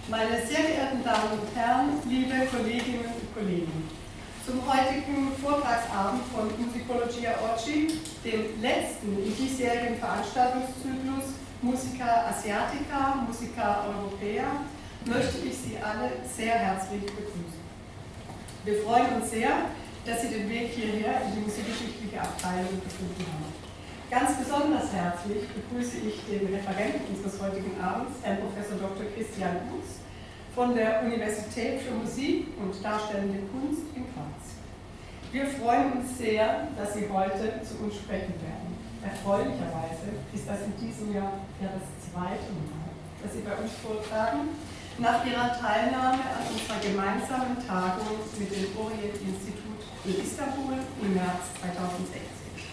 Meine sehr geehrten Damen und Herren, liebe Kolleginnen und Kollegen, zum heutigen Vortragsabend von Musicologia Oggi, dem letzten im diesjährigen Veranstaltungszyklus Musica Asiatica, Musica Europea, möchte ich Sie alle sehr herzlich begrüßen. Wir freuen uns sehr, dass Sie den Weg hierher in die musikgeschichtliche Abteilung gefunden haben. Ganz besonders herzlich begrüße ich den Referenten unseres heutigen Abends, Herrn Prof. Dr. Christian Utz von der Universität für Musik und Darstellende Kunst in Graz. Wir freuen uns sehr, dass Sie heute zu uns sprechen werden. Erfreulicherweise ist das in diesem Jahr ja das zweite Mal, dass Sie bei uns vortragen, nach Ihrer Teilnahme an unserer gemeinsamen Tagung mit dem Orient-Institut in Istanbul im März 2016.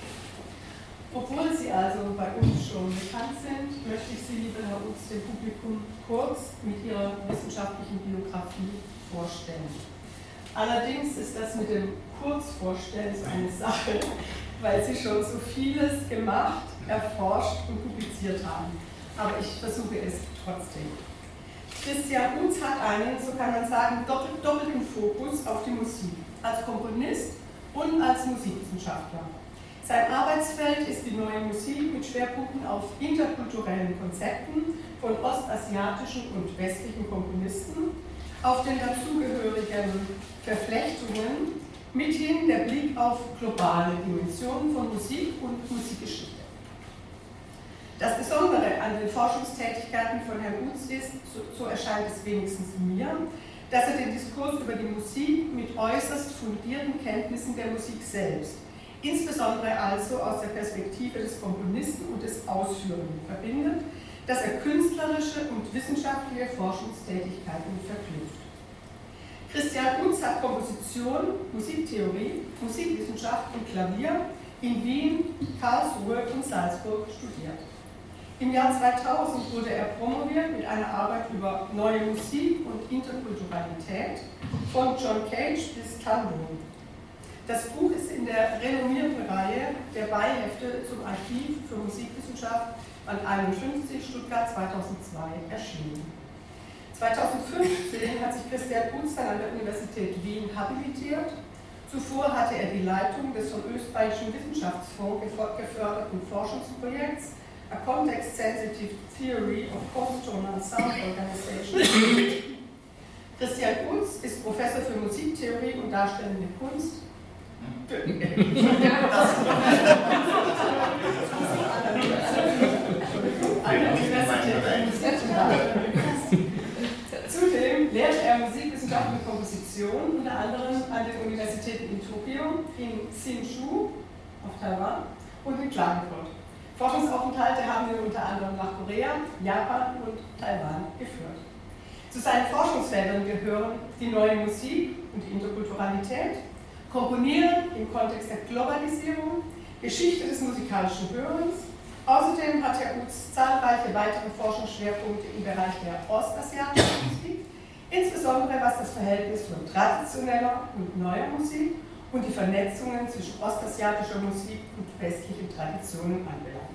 Obwohl Sie also bei uns schon bekannt sind, möchte ich Sie, lieber Herr Utz, dem Publikum kurz mit Ihrer wissenschaftlichen Biografie vorstellen. Allerdings ist das mit dem Kurzvorstellen so eine Sache, weil Sie schon so vieles gemacht, erforscht und publiziert haben. Aber ich versuche es trotzdem. Christian Utz hat einen, so kann man sagen, doppelten Fokus auf die Musik, als Komponist und als Musikwissenschaftler. Sein Arbeitsfeld ist die neue Musik mit Schwerpunkten auf interkulturellen Konzepten von ostasiatischen und westlichen Komponisten, auf den dazugehörigen Verflechtungen, mithin der Blick auf globale Dimensionen von Musik und Musikgeschichte. Das Besondere an den Forschungstätigkeiten von Herrn Utz ist, so erscheint es wenigstens mir, dass er den Diskurs über die Musik mit äußerst fundierten Kenntnissen der Musik selbst, insbesondere also aus der Perspektive des Komponisten und des Ausführenden verbindet, dass er künstlerische und wissenschaftliche Forschungstätigkeiten verknüpft. Christian Utz hat Komposition, Musiktheorie, Musikwissenschaft und Klavier in Wien, Karlsruhe und Salzburg studiert. Im Jahr 2000 wurde er promoviert mit einer Arbeit über neue Musik und Interkulturalität von John Cage bis Tango. Das Buch ist in der renommierten Reihe der Beihefte zum Archiv für Musikwissenschaft Band 51, Stuttgart 2002 erschienen. 2015 hat sich Christian Utz an der Universität Wien habilitiert. Zuvor hatte er die Leitung des vom österreichischen Wissenschaftsfonds geförderten Forschungsprojekts A Context-Sensitive Theory of Post-Tonal Sound Organization. Christian Utz ist Professor für Musiktheorie und Darstellende Kunst. Zudem lehrt er Musikwissenschaft und Komposition, unter anderem an den Universitäten in Tokio, in Hsinchu auf Taiwan und in Klagenfurt. Forschungsaufenthalte haben wir unter anderem nach Korea, Japan und Taiwan geführt. Zu seinen Forschungsfeldern gehören die neue Musik und die Interkulturalität, Komponieren im Kontext der Globalisierung, Geschichte des musikalischen Hörens. Außerdem hat Herr Utz zahlreiche weitere Forschungsschwerpunkte im Bereich der ostasiatischen Musik, insbesondere was das Verhältnis von traditioneller und neuer Musik und die Vernetzungen zwischen ostasiatischer Musik und westlichen Traditionen anbelangt.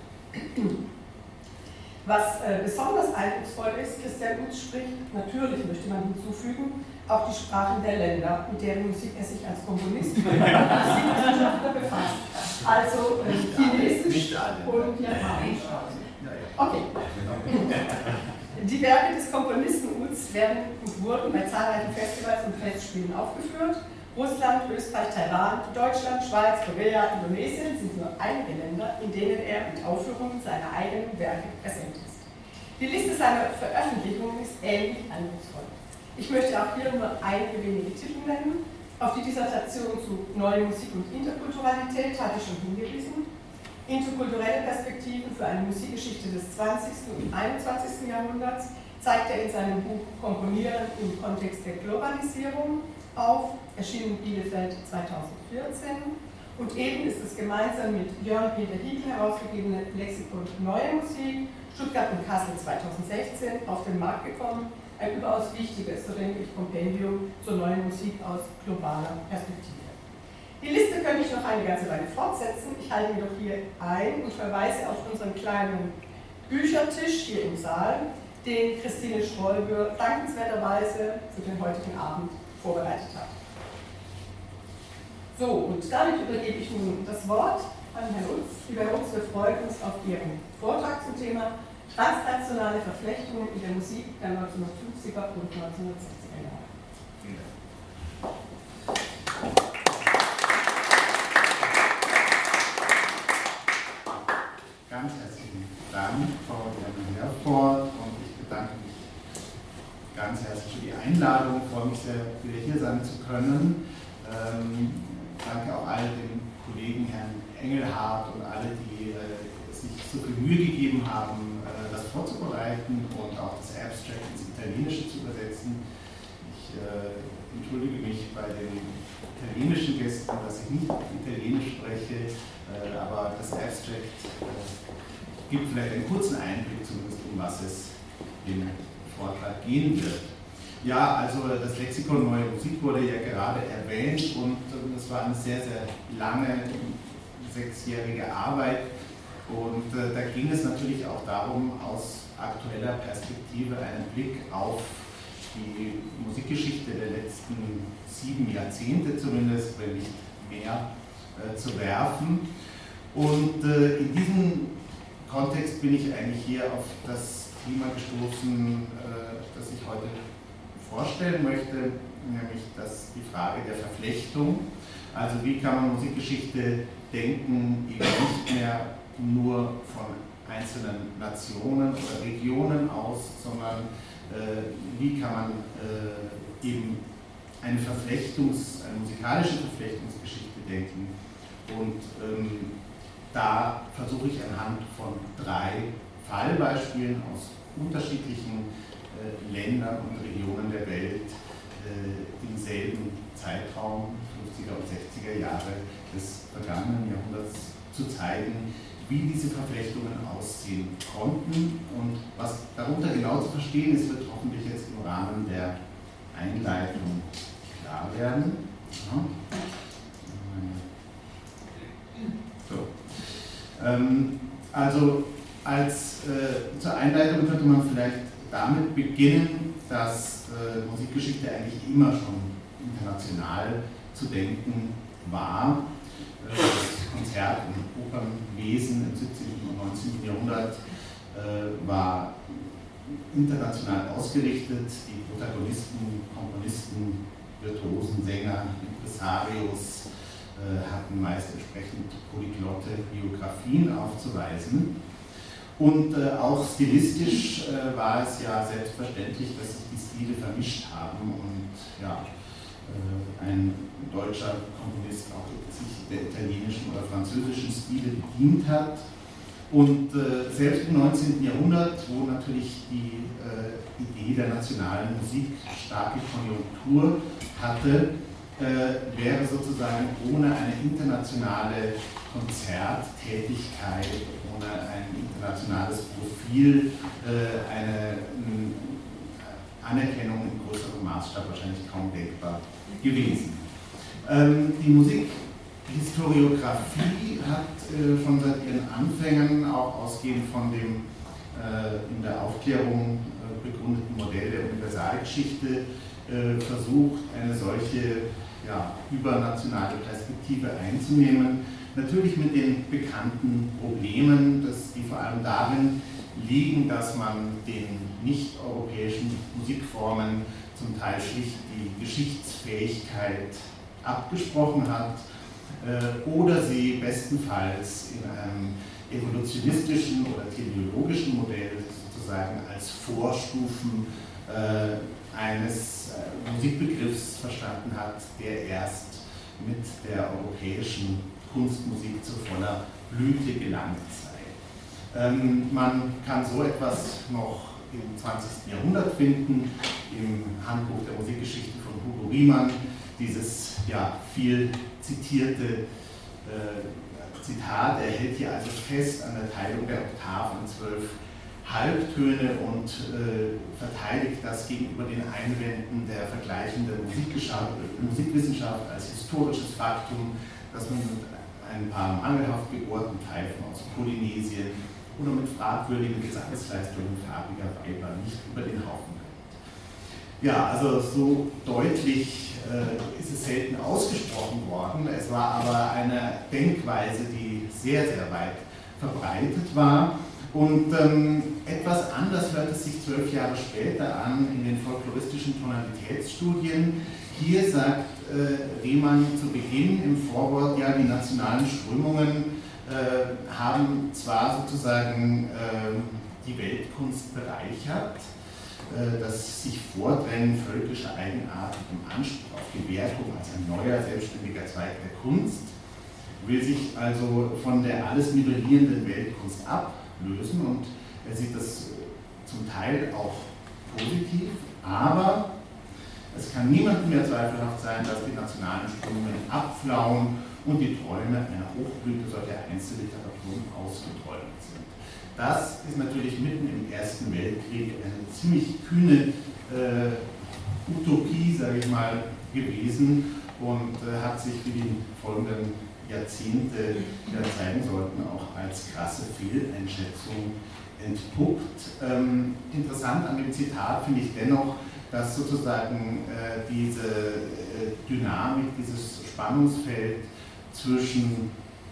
Was besonders eindrucksvoll ist, Christian Utz spricht, natürlich möchte man hinzufügen, auch die Sprachen der Länder, mit deren Musik er sich als Komponist und Musikwissenschaftler befasst. Also Chinesisch und Japanisch. Okay. Die Werke des Komponisten Utz werden und wurden bei zahlreichen Festivals und Festspielen aufgeführt. Russland, Österreich, Taiwan, Deutschland, Schweiz, Korea, Indonesien sind nur einige Länder, in denen er mit Aufführungen seiner eigenen Werke präsent ist. Die Liste seiner Veröffentlichungen ist ähnlich eindrucksvoll. Ich möchte auch hier nur einige wenige Titel nennen. Auf die Dissertation zu Neue Musik und Interkulturalität hatte ich schon hingewiesen. Interkulturelle Perspektiven für eine Musikgeschichte des 20. und 21. Jahrhunderts zeigt er in seinem Buch Komponieren im Kontext der Globalisierung auf, erschienen in Bielefeld 2014. Und eben ist es gemeinsam mit Jörn-Peter Hiegel herausgegebene Lexikon Neue Musik, Stuttgart und Kassel 2016 auf den Markt gekommen. Ein überaus wichtiges, so denke ich, Kompendium zur neuen Musik aus globaler Perspektive. Die Liste könnte ich noch eine ganze Weile fortsetzen. Ich halte jedoch hier ein und verweise auf unseren kleinen Büchertisch hier im Saal, den Christine Strolbür dankenswerterweise für den heutigen Abend vorbereitet hat. So, und damit übergebe ich nun das Wort an Herrn Utz. Lieber Herr Utz, wir freuen uns auf Ihren Vortrag zum Thema transnationale Verflechtungen in der Musik der 1950er und 1960er Jahre. Vielen Dank. Ganz herzlichen Dank, Frau Herford, und ich bedanke mich ganz herzlich für die Einladung. Ich freue mich sehr, wieder hier sein zu können. Danke auch allen den Kollegen, Herrn Engelhardt und alle, die sich so viel Mühe gegeben haben, das vorzubereiten und auch das Abstract ins Italienische zu übersetzen. Ich entschuldige mich bei den italienischen Gästen, dass ich nicht Italienisch spreche, aber das Abstract gibt vielleicht einen kurzen Einblick, zumindest um was es im Vortrag gehen wird. Ja, also das Lexikon Neue Musik wurde ja gerade erwähnt und das war eine sehr, sehr lange, 6-jährige Arbeit. Und da ging es natürlich auch darum, aus aktueller Perspektive einen Blick auf die Musikgeschichte der letzten 7 Jahrzehnte zumindest, wenn nicht mehr, zu werfen. Und in diesem Kontext bin ich eigentlich hier auf das Thema gestoßen, das ich heute vorstellen möchte, nämlich die Frage der Verflechtung. Also wie kann man Musikgeschichte denken, eben nicht mehr nur von einzelnen Nationen oder Regionen aus, sondern wie kann man eben eine musikalische Verflechtungsgeschichte denken. Und da versuche ich anhand von 3 Fallbeispielen aus unterschiedlichen Ländern und Regionen der Welt im selben Zeitraum, 50er und 60er Jahre des vergangenen Jahrhunderts, zu zeigen, wie diese Verflechtungen aussehen konnten. Und was darunter genau zu verstehen ist, wird hoffentlich jetzt im Rahmen der Einleitung klar werden. Ja. So. Also zur Einleitung könnte man vielleicht damit beginnen, dass Musikgeschichte eigentlich immer schon international zu denken war. Das Konzert- und Opernwesen im 17. und 19. Jahrhundert war international ausgerichtet. Die Protagonisten, Komponisten, Virtuosen, Sänger, Impresarios hatten meist entsprechend polyglotte Biografien aufzuweisen. Und auch stilistisch war es ja selbstverständlich, dass sich die Stile vermischt haben und ja, ein deutscher Komponist auch sich der italienischen oder französischen Stile bedient hat. Und selbst im 19. Jahrhundert, wo natürlich die Idee der nationalen Musik starke Konjunktur hatte, wäre sozusagen ohne eine internationale Konzerttätigkeit, ohne ein internationales Profil, eine Anerkennung in größerem Maßstab wahrscheinlich kaum denkbar gewesen. Die Musikhistoriografie hat schon seit ihren Anfängen, auch ausgehend von dem in der Aufklärung begründeten Modell der Universalgeschichte, versucht, eine solche übernationale Perspektive einzunehmen. Natürlich mit den bekannten Problemen, die vor allem darin liegen, dass man den nicht-europäischen Musikformen zum Teil schlicht die Geschichtsfähigkeit abgesprochen hat oder sie bestenfalls in einem evolutionistischen oder teleologischen Modell sozusagen als Vorstufen eines Musikbegriffs verstanden hat, der erst mit der europäischen Kunstmusik zu voller Blüte gelangt sei. Man kann so etwas noch im 20. Jahrhundert finden, im Handbuch der Musikgeschichte von Hugo Riemann, dieses viel zitierte Zitat: Er hält hier also fest an der Teilung der Oktaven in 12 Halbtöne und verteidigt das gegenüber den Einwänden der vergleichenden Musikwissenschaft als historisches Faktum, dass man mit ein paar mangelhaft geohrten Pfeifen aus Polynesien oder mit fragwürdigen Gesangsleistungen farbiger Weiber nicht über den Haufen rennt. Ja, also so deutlich ist es selten ausgesprochen worden. Es war aber eine Denkweise, die sehr, sehr weit verbreitet war. Und etwas anders hört es sich 12 Jahre später an in den folkloristischen Tonalitätsstudien. Hier sagt Riemann zu Beginn im Vorwort, ja, die nationalen Strömungen haben zwar sozusagen die Weltkunst bereichert, das sich Vordrängen völkischer Eigenart und im Anspruch auf Gewertung als ein neuer, selbstständiger Zweig der Kunst, will sich also von der alles nivellierenden Weltkunst ablösen, und er sieht das zum Teil auch positiv, aber es kann niemandem mehr zweifelhaft sein, dass die nationalen Strömungen abflauen und die Träume einer Hochblüte solcher Einzelliteraturen ausgeträumt sind. Das ist natürlich mitten im Ersten Weltkrieg eine ziemlich kühne Utopie, sage ich mal, gewesen und hat sich für die folgenden Jahrzehnte, die dann zeigen sollten, auch als krasse Fehleinschätzung entpuppt. Interessant an dem Zitat finde ich dennoch, dass sozusagen diese Dynamik, dieses Spannungsfeld zwischen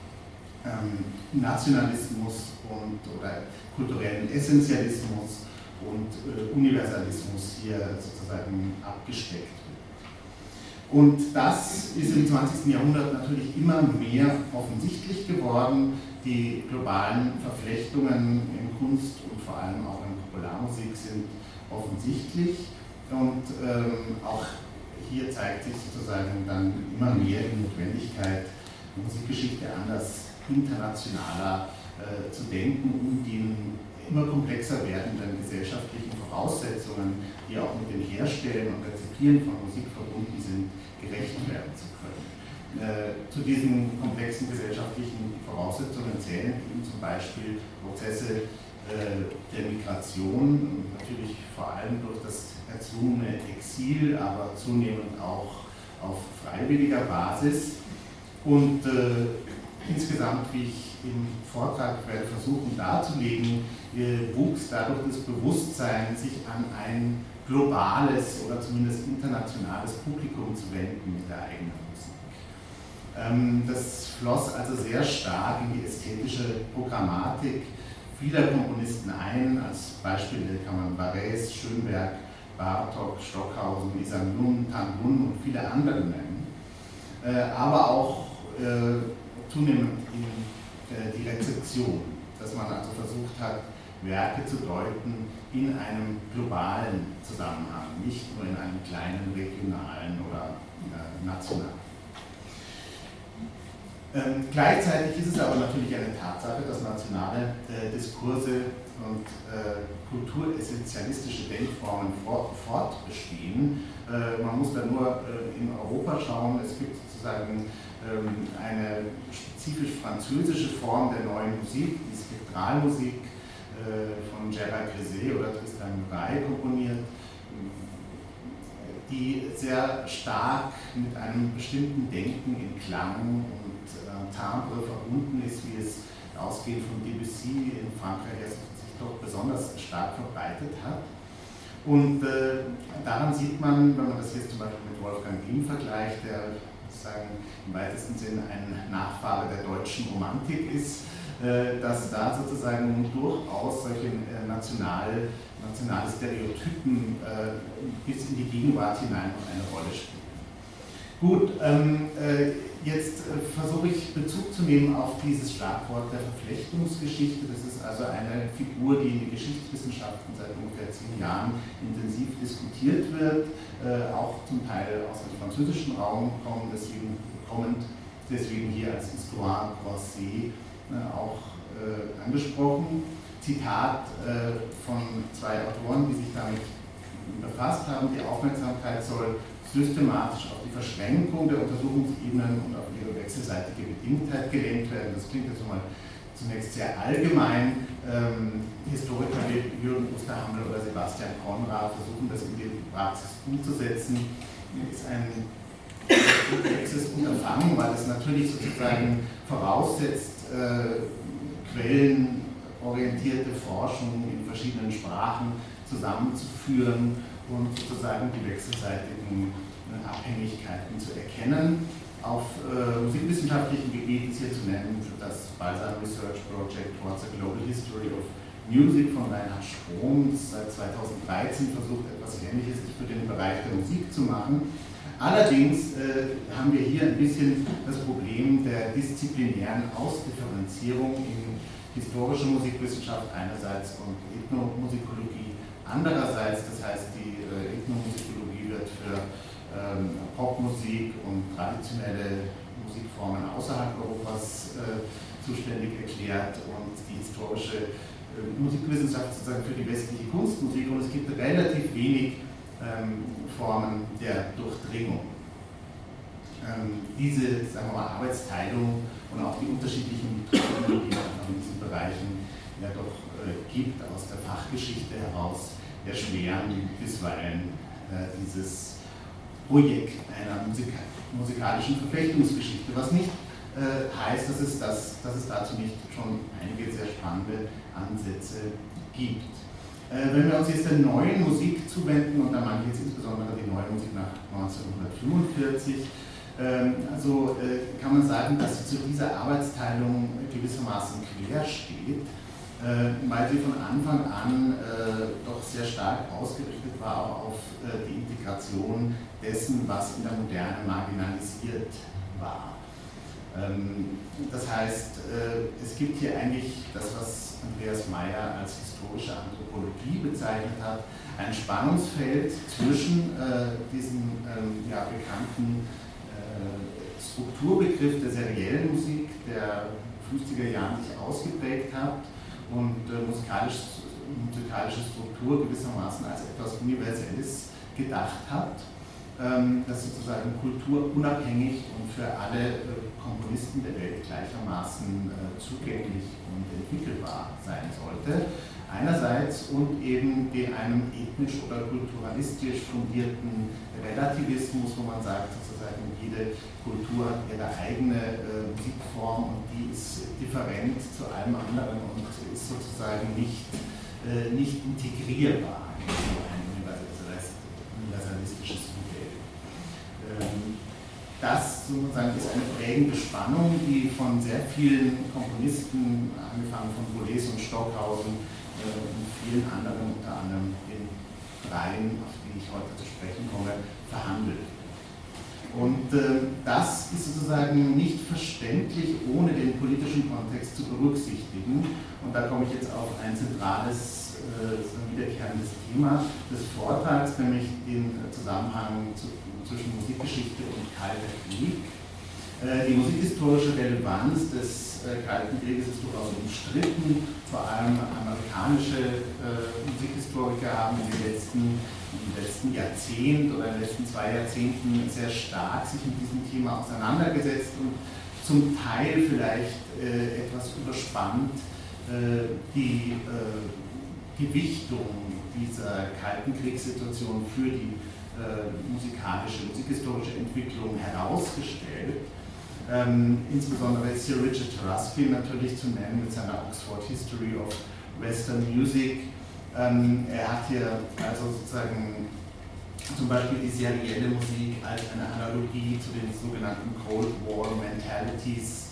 Nationalismus oder kulturellen Essentialismus und Universalismus hier sozusagen abgesteckt wird. Und das ist im 20. Jahrhundert natürlich immer mehr offensichtlich geworden. Die globalen Verflechtungen in Kunst und vor allem auch in Popularmusik sind offensichtlich. Und auch hier zeigt sich sozusagen dann immer mehr die Notwendigkeit, Musikgeschichte anders internationaler zu denken, um den immer komplexer werdenden gesellschaftlichen Voraussetzungen, die auch mit dem Herstellen und Rezipieren von Musik verbunden sind, gerecht werden zu können. Zu diesen komplexen gesellschaftlichen Voraussetzungen zählen eben zum Beispiel Prozesse der Migration, natürlich vor allem durch das erzwungene Exil, aber zunehmend auch auf freiwilliger Basis. Und insgesamt, wie ich im Vortrag werde versuchen darzulegen, wuchs dadurch das Bewusstsein, sich an ein globales oder zumindest internationales Publikum zu wenden mit der eigenen Musik. Das floss also sehr stark in die ästhetische Programmatik vieler Komponisten ein. Als Beispiele kann man Barrès, Schönberg, Bartók, Stockhausen, Iserlohn, Tangun und viele andere nennen. Aber auch zunehmend in die Rezeption, dass man also versucht hat, Werke zu deuten in einem globalen Zusammenhang, nicht nur in einem kleinen, regionalen oder nationalen. Gleichzeitig ist es aber natürlich eine Tatsache, dass nationale Diskurse und kulturessentialistische Denkformen fortbestehen. Man muss da nur in Europa schauen. Es gibt sozusagen eine spezifisch französische Form der neuen Musik, die Spektralmusik von Gérard Griset oder Tristan Murail komponiert, die sehr stark mit einem bestimmten Denken in Klang und Timbre verbunden ist, wie es ausgehend von Debussy in Frankreich sich doch besonders stark verbreitet hat. Und daran sieht man, wenn man das jetzt zum Beispiel mit Wolfgang Grimm vergleicht, der sozusagen im weitesten Sinne ein Nachfahre der deutschen Romantik ist, dass da sozusagen durchaus solche nationale Stereotypen bis in die Gegenwart hinein noch eine Rolle spielen. Gut, jetzt versuche ich Bezug zu nehmen auf dieses Schlagwort der Verflechtungsgeschichte. Das ist also eine Figur, die in den Geschichtswissenschaften seit ungefähr 10 Jahren intensiv diskutiert wird, auch zum Teil aus dem französischen Raum kommend, deswegen hier als Histoire Croisée auch angesprochen. Zitat von 2 Autoren, die sich damit befasst haben: Die Aufmerksamkeit soll systematisch auf die Verschränkung der Untersuchungsebenen und auf ihre wechselseitige Bedingtheit gelenkt werden. Das klingt jetzt mal zunächst sehr allgemein. Historiker wie Jürgen Osterhammel oder Sebastian Konrad versuchen das in die Praxis umzusetzen. Das ist ein komplexes Unterfangen, weil es natürlich sozusagen voraussetzt, Quellen orientierte Forschung in verschiedenen Sprachen zusammenzuführen und sozusagen die wechselseitigen Abhängigkeiten zu erkennen. Auf musikwissenschaftlichen Gebieten ist hier zu nennen das Balsam Research Project Towards a Global History of Music von Reinhard Strohm, das seit 2013 versucht, etwas Ähnliches für den Bereich der Musik zu machen. Allerdings haben wir hier ein bisschen das Problem der disziplinären Ausdifferenzierung in historische Musikwissenschaft einerseits und Ethnomusikologie andererseits. Das heißt, die Ethnomusikologie wird für Popmusik und traditionelle Musikformen außerhalb Europas zuständig erklärt und die historische Musikwissenschaft sozusagen für die westliche Kunstmusik, und es gibt relativ wenig Formen der Durchdringung. Diese, sagen wir mal, Arbeitsteilung und auch die unterschiedlichen Methoden, die es in diesen Bereichen ja doch gibt, aus der Fachgeschichte heraus, erschweren bisweilen dieses Projekt einer musikalischen Verflechtungsgeschichte, was nicht heißt, dass es dazu nicht schon einige sehr spannende Ansätze gibt. Wenn wir uns jetzt der neuen Musik zuwenden, und da meine ich jetzt insbesondere die neue Musik nach 1945, kann man sagen, dass sie zu dieser Arbeitsteilung gewissermaßen quer steht, weil sie von Anfang an doch sehr stark ausgerichtet war auch auf die Integration dessen, was in der Moderne marginalisiert war. Das heißt, es gibt hier eigentlich das, was Andreas Meier als historische Anthropologie bezeichnet hat, ein Spannungsfeld zwischen diesem bekannten Strukturbegriff der seriellen Musik, der in den 50er Jahren sich ausgeprägt hat und musikalische Struktur gewissermaßen als etwas Universelles gedacht hat, das sozusagen kulturunabhängig und für alle Komponisten der Welt gleichermaßen zugänglich und entwickelbar sein sollte. Einerseits und eben einem ethnisch oder kulturalistisch fundierten Relativismus, wo man sagt, sozusagen jede Kultur hat ihre eigene Musikform und die ist different zu allem anderen und ist sozusagen nicht integrierbar in so ein universalistisches Modell. Das sozusagen ist eine prägende Spannung, die von sehr vielen Komponisten, angefangen von Boulez und Stockhausen und vielen anderen, unter anderem den dreien, auf die ich heute zu sprechen komme, verhandelt. Und das ist sozusagen nicht verständlich, ohne den politischen Kontext zu berücksichtigen. Und da komme ich jetzt auf ein zentrales, wiederkehrendes Thema des Vortrags, nämlich den Zusammenhang zwischen Musikgeschichte und Kalter Krieg. Die musikhistorische Relevanz des Kalten Krieges ist durchaus umstritten. Vor allem amerikanische Musikhistoriker haben im letzten Jahrzehnt oder in den letzten 2 Jahrzehnten sehr stark sich mit diesem Thema auseinandergesetzt und zum Teil vielleicht etwas überspannt die Gewichtung dieser Kalten Kriegssituation für die musikhistorische Entwicklung herausgestellt. Insbesondere ist hier Richard Taruskin natürlich zu nennen mit seiner Oxford History of Western Music. Er hat hier also sozusagen zum Beispiel die serielle Musik als eine Analogie zu den sogenannten Cold War Mentalities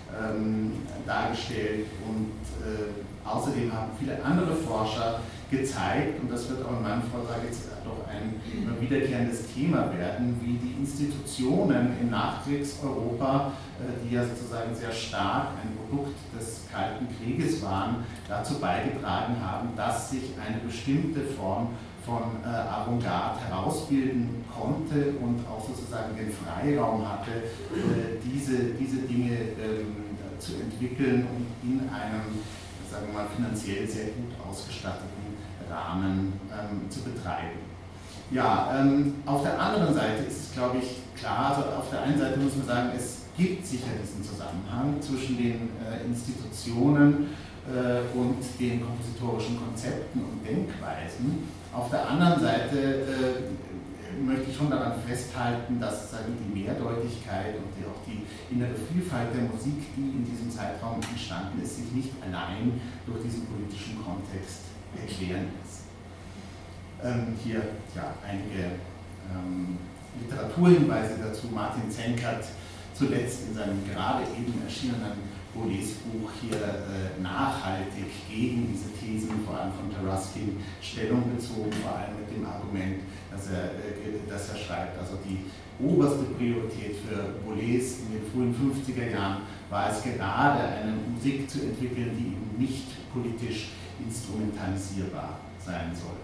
dargestellt, und außerdem haben viele andere Forscher gezeigt, und das wird auch in meinem Vortrag jetzt doch ein wiederkehrendes Thema werden, wie die Institutionen im Nachkriegseuropa, die ja sozusagen sehr stark ein Produkt des Kalten Krieges waren, dazu beigetragen haben, dass sich eine bestimmte Form von Avantgarde herausbilden konnte und auch sozusagen den Freiraum hatte, diese Dinge zu entwickeln und in einem, sagen wir mal, finanziell sehr gut ausgestatteten Rahmen zu betreiben. Ja, auf der anderen Seite ist es, glaube ich, klar, also auf der einen Seite muss man sagen, es gibt sicher diesen Zusammenhang zwischen den Institutionen und den kompositorischen Konzepten und Denkweisen. Auf der anderen Seite möchte ich schon daran festhalten, dass die Mehrdeutigkeit und auch die innere Vielfalt der Musik, die in diesem Zeitraum entstanden ist, sich nicht allein durch diesen politischen Kontext erklären lässt. Hier einige Literaturhinweise dazu. Martin Zenkert zuletzt in seinem gerade eben erschienenen Boulez-Buch hier nachhaltig gegen diese Thesen, vor allem von Taruskin, Stellung bezogen, vor allem mit dem Argument, dass er schreibt, also die oberste Priorität für Boulez in den frühen 50er Jahren war es gerade, eine Musik zu entwickeln, die eben nicht politisch instrumentalisierbar sein sollte.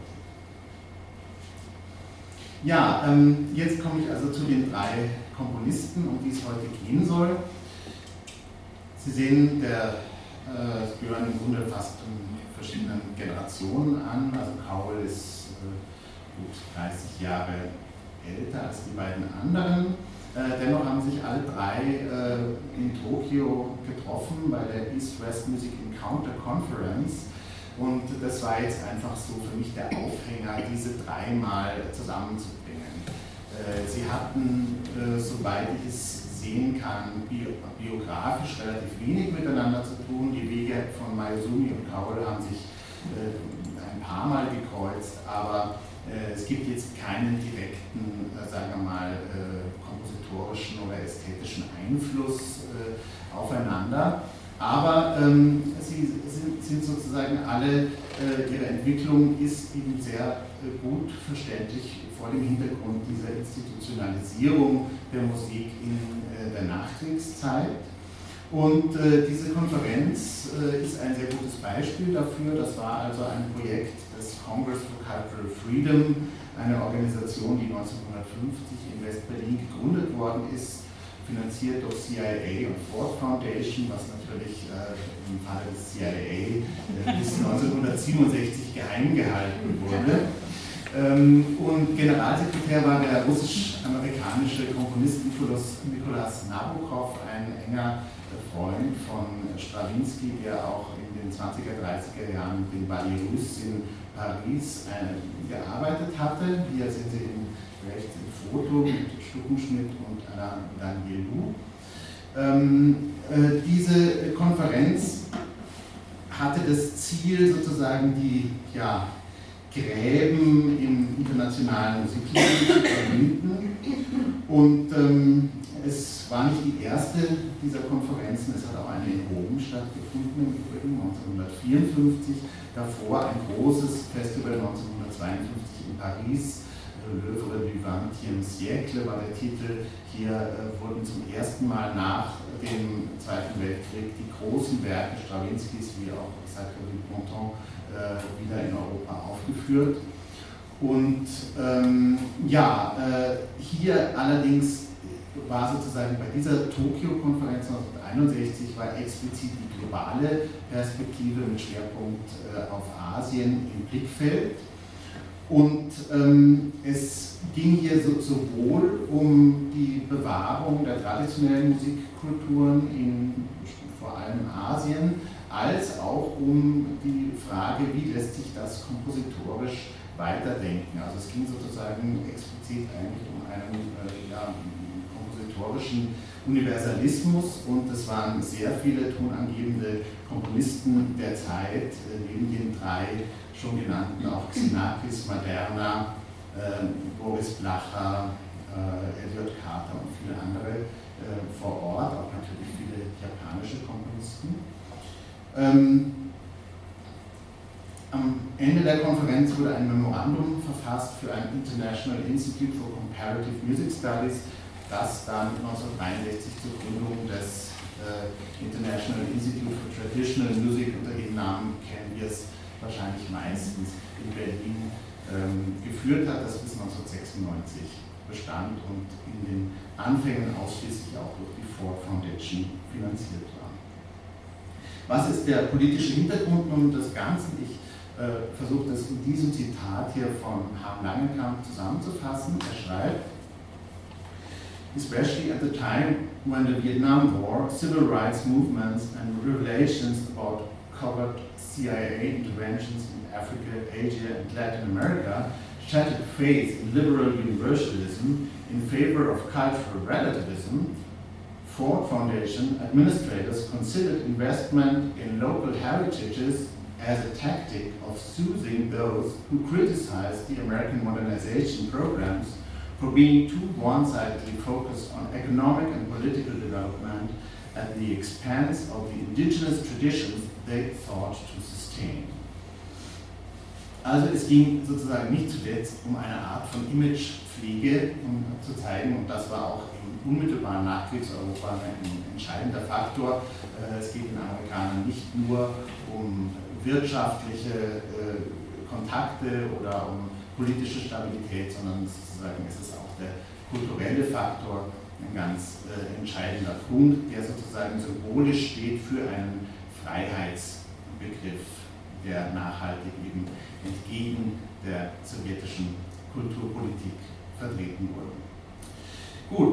Ja, jetzt komme ich also zu den 3 Komponisten, um die es heute gehen soll. Sie sehen, es gehören im Grunde fast verschiedenen Generationen an. Also Cowell ist gut 30 Jahre älter als die beiden anderen. Dennoch haben sich alle 3 in Tokio getroffen bei der East-West Music Encounter Conference. Und das war jetzt einfach so für mich der Aufhänger, diese 3 mal zusammenzubringen. Sie hatten, soweit ich es sehen kann, biografisch relativ wenig miteinander zu tun. Die Wege von Mayuzumi und Cowell haben sich ein paar Mal gekreuzt, aber es gibt jetzt keinen direkten, sagen wir mal, kompositorischen oder ästhetischen Einfluss aufeinander. Aber sie sind sozusagen alle, ihre Entwicklung ist eben sehr gut verständlich vor dem Hintergrund dieser Institutionalisierung der Musik in der Nachkriegszeit. Und diese Konferenz ist ein sehr gutes Beispiel dafür. Das war also ein Projekt des Congress for Cultural Freedom, eine Organisation, die 1950 in West-Berlin gegründet worden ist, finanziert durch CIA und Ford Foundation, was natürlich im Falle des CIA bis 1967 geheim gehalten wurde. Und Generalsekretär war der russisch-amerikanische Komponist Nicolas Nabokov, ein enger Freund von Strawinsky, der auch in den 20er, 30er Jahren mit den Ballets Russes in Paris gearbeitet hatte. Hier sehen Sie rechts im Foto mit Stuckenschmidt und Daniel Lu. Diese Konferenz hatte das Ziel, sozusagen die Gräben im internationalen Musikleben zu verbinden. Und es war nicht die erste dieser Konferenzen, es hat auch eine in Rom stattgefunden, im Übrigen 1954. Davor ein großes Festival 1952 in Paris. L'œuvre du XXe siècle war der Titel. Hier wurden zum ersten Mal nach dem Zweiten Weltkrieg die großen Werke Strawinskys wie auch Sacre du Printemps wieder in Europa aufgeführt. Und hier allerdings war sozusagen bei dieser Tokio-Konferenz 1961 war explizit die globale Perspektive mit Schwerpunkt auf Asien im Blickfeld. Und es ging hier sowohl um die Bewahrung der traditionellen Musikkulturen vor allem Asien, als auch um die Frage, wie lässt sich das kompositorisch weiterdenken. Also es ging sozusagen explizit eigentlich um einen kompositorischen Universalismus, und es waren sehr viele tonangebende Komponisten der Zeit, neben den 3 schon genannten, auch Xenakis, Maderna, Boris Blacher, Elliot Carter und viele andere vor Ort, auch natürlich viele japanische Komponisten. Am Ende der Konferenz wurde ein Memorandum verfasst für ein International Institute for Comparative Music Studies, das dann 1963 zur Gründung des International Institute for Traditional Music unter dem Namen kennen wir es wahrscheinlich meistens in Berlin geführt hat, das bis 1996 bestand und in den Anfängen ausschließlich auch durch die Ford Foundation finanziert war. Was ist der politische Hintergrund nun des Ganzen? Ich versuche das in diesem Zitat hier von Harm Langenkamp zusammenzufassen. Er schreibt: Especially at the time when the Vietnam War, civil rights movements and revelations about covert CIA interventions in Africa, Asia and Latin America shattered faith in liberal universalism in favor of cultural relativism, Ford Foundation administrators considered investment in local heritages as a tactic of soothing those who criticized the American modernization programs for being too one-sidedly focused on economic and political development at the expense of the indigenous traditions they thought to sustain. Also es ging sozusagen nicht zuletzt um eine Art von Imagepflege, um zu zeigen, und das war auch im unmittelbaren Nachkriegseuropa ein entscheidender Faktor. Es geht den Amerikanern nicht nur um wirtschaftliche Kontakte oder um politische Stabilität, sondern sozusagen ist es auch der kulturelle Faktor ein ganz entscheidender Punkt, der sozusagen symbolisch steht für einen Freiheitsbegriff, der nachhaltig eben entgegen der sowjetischen Kulturpolitik vertreten wurde. Gut,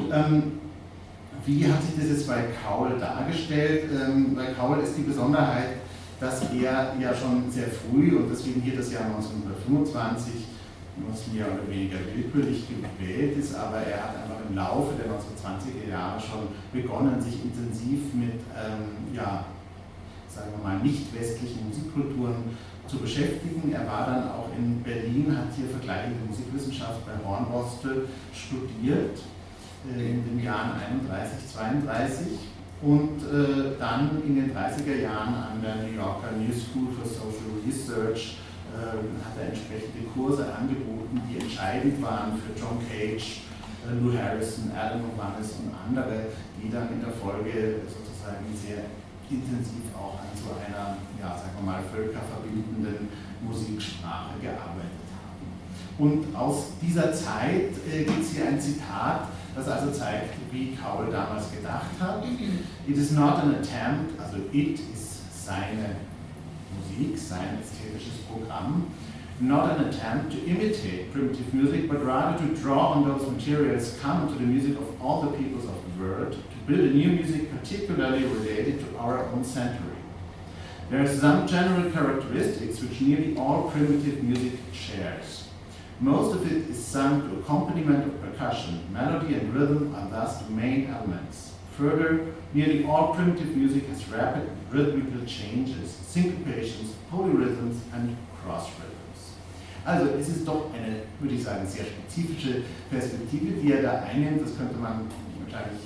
wie hat sich das jetzt bei Cowell dargestellt? Bei Cowell ist die Besonderheit, dass er ja schon sehr früh, und deswegen hier das Jahr 1925, was mehr oder weniger willkürlich gewählt ist, aber er hat einfach im Laufe der 1920er Jahre schon begonnen, sich intensiv mit, sagen wir mal, nicht westlichen Musikkulturen zu beschäftigen. Er war dann auch in Berlin, hat hier vergleichende Musikwissenschaft bei Hornbostel studiert, in den Jahren 31, 32 und dann in den 30er Jahren an der New Yorker New School for Social Research hat er entsprechende Kurse angeboten, die entscheidend waren für John Cage, Lou Harrison, Alan O'Bannis und andere, die dann in der Folge sozusagen sehr intensiv auch an so einer, sagen wir mal, völkerverbindenden Musiksprache gearbeitet haben. Und aus dieser Zeit gibt es hier ein Zitat, das also zeigt, wie Cowell damals gedacht hat. It is not an attempt, also it ist seine Musik, sein ästhetisches Programm, not an attempt to imitate primitive music, but rather to draw on those materials common to the music of all the peoples of the world, to build a new music particularly related to our own century. There are some general characteristics which nearly all primitive music shares. Most of it is sung to accompaniment of percussion. Melody and rhythm are thus the main elements. Further, nearly all primitive music has rapid rhythmical changes, syncopations, polyrhythms and cross-rhythms. Also es ist doch eine, würde ich sagen, sehr spezifische Perspektive, die er da einnimmt. Das könnte man wahrscheinlich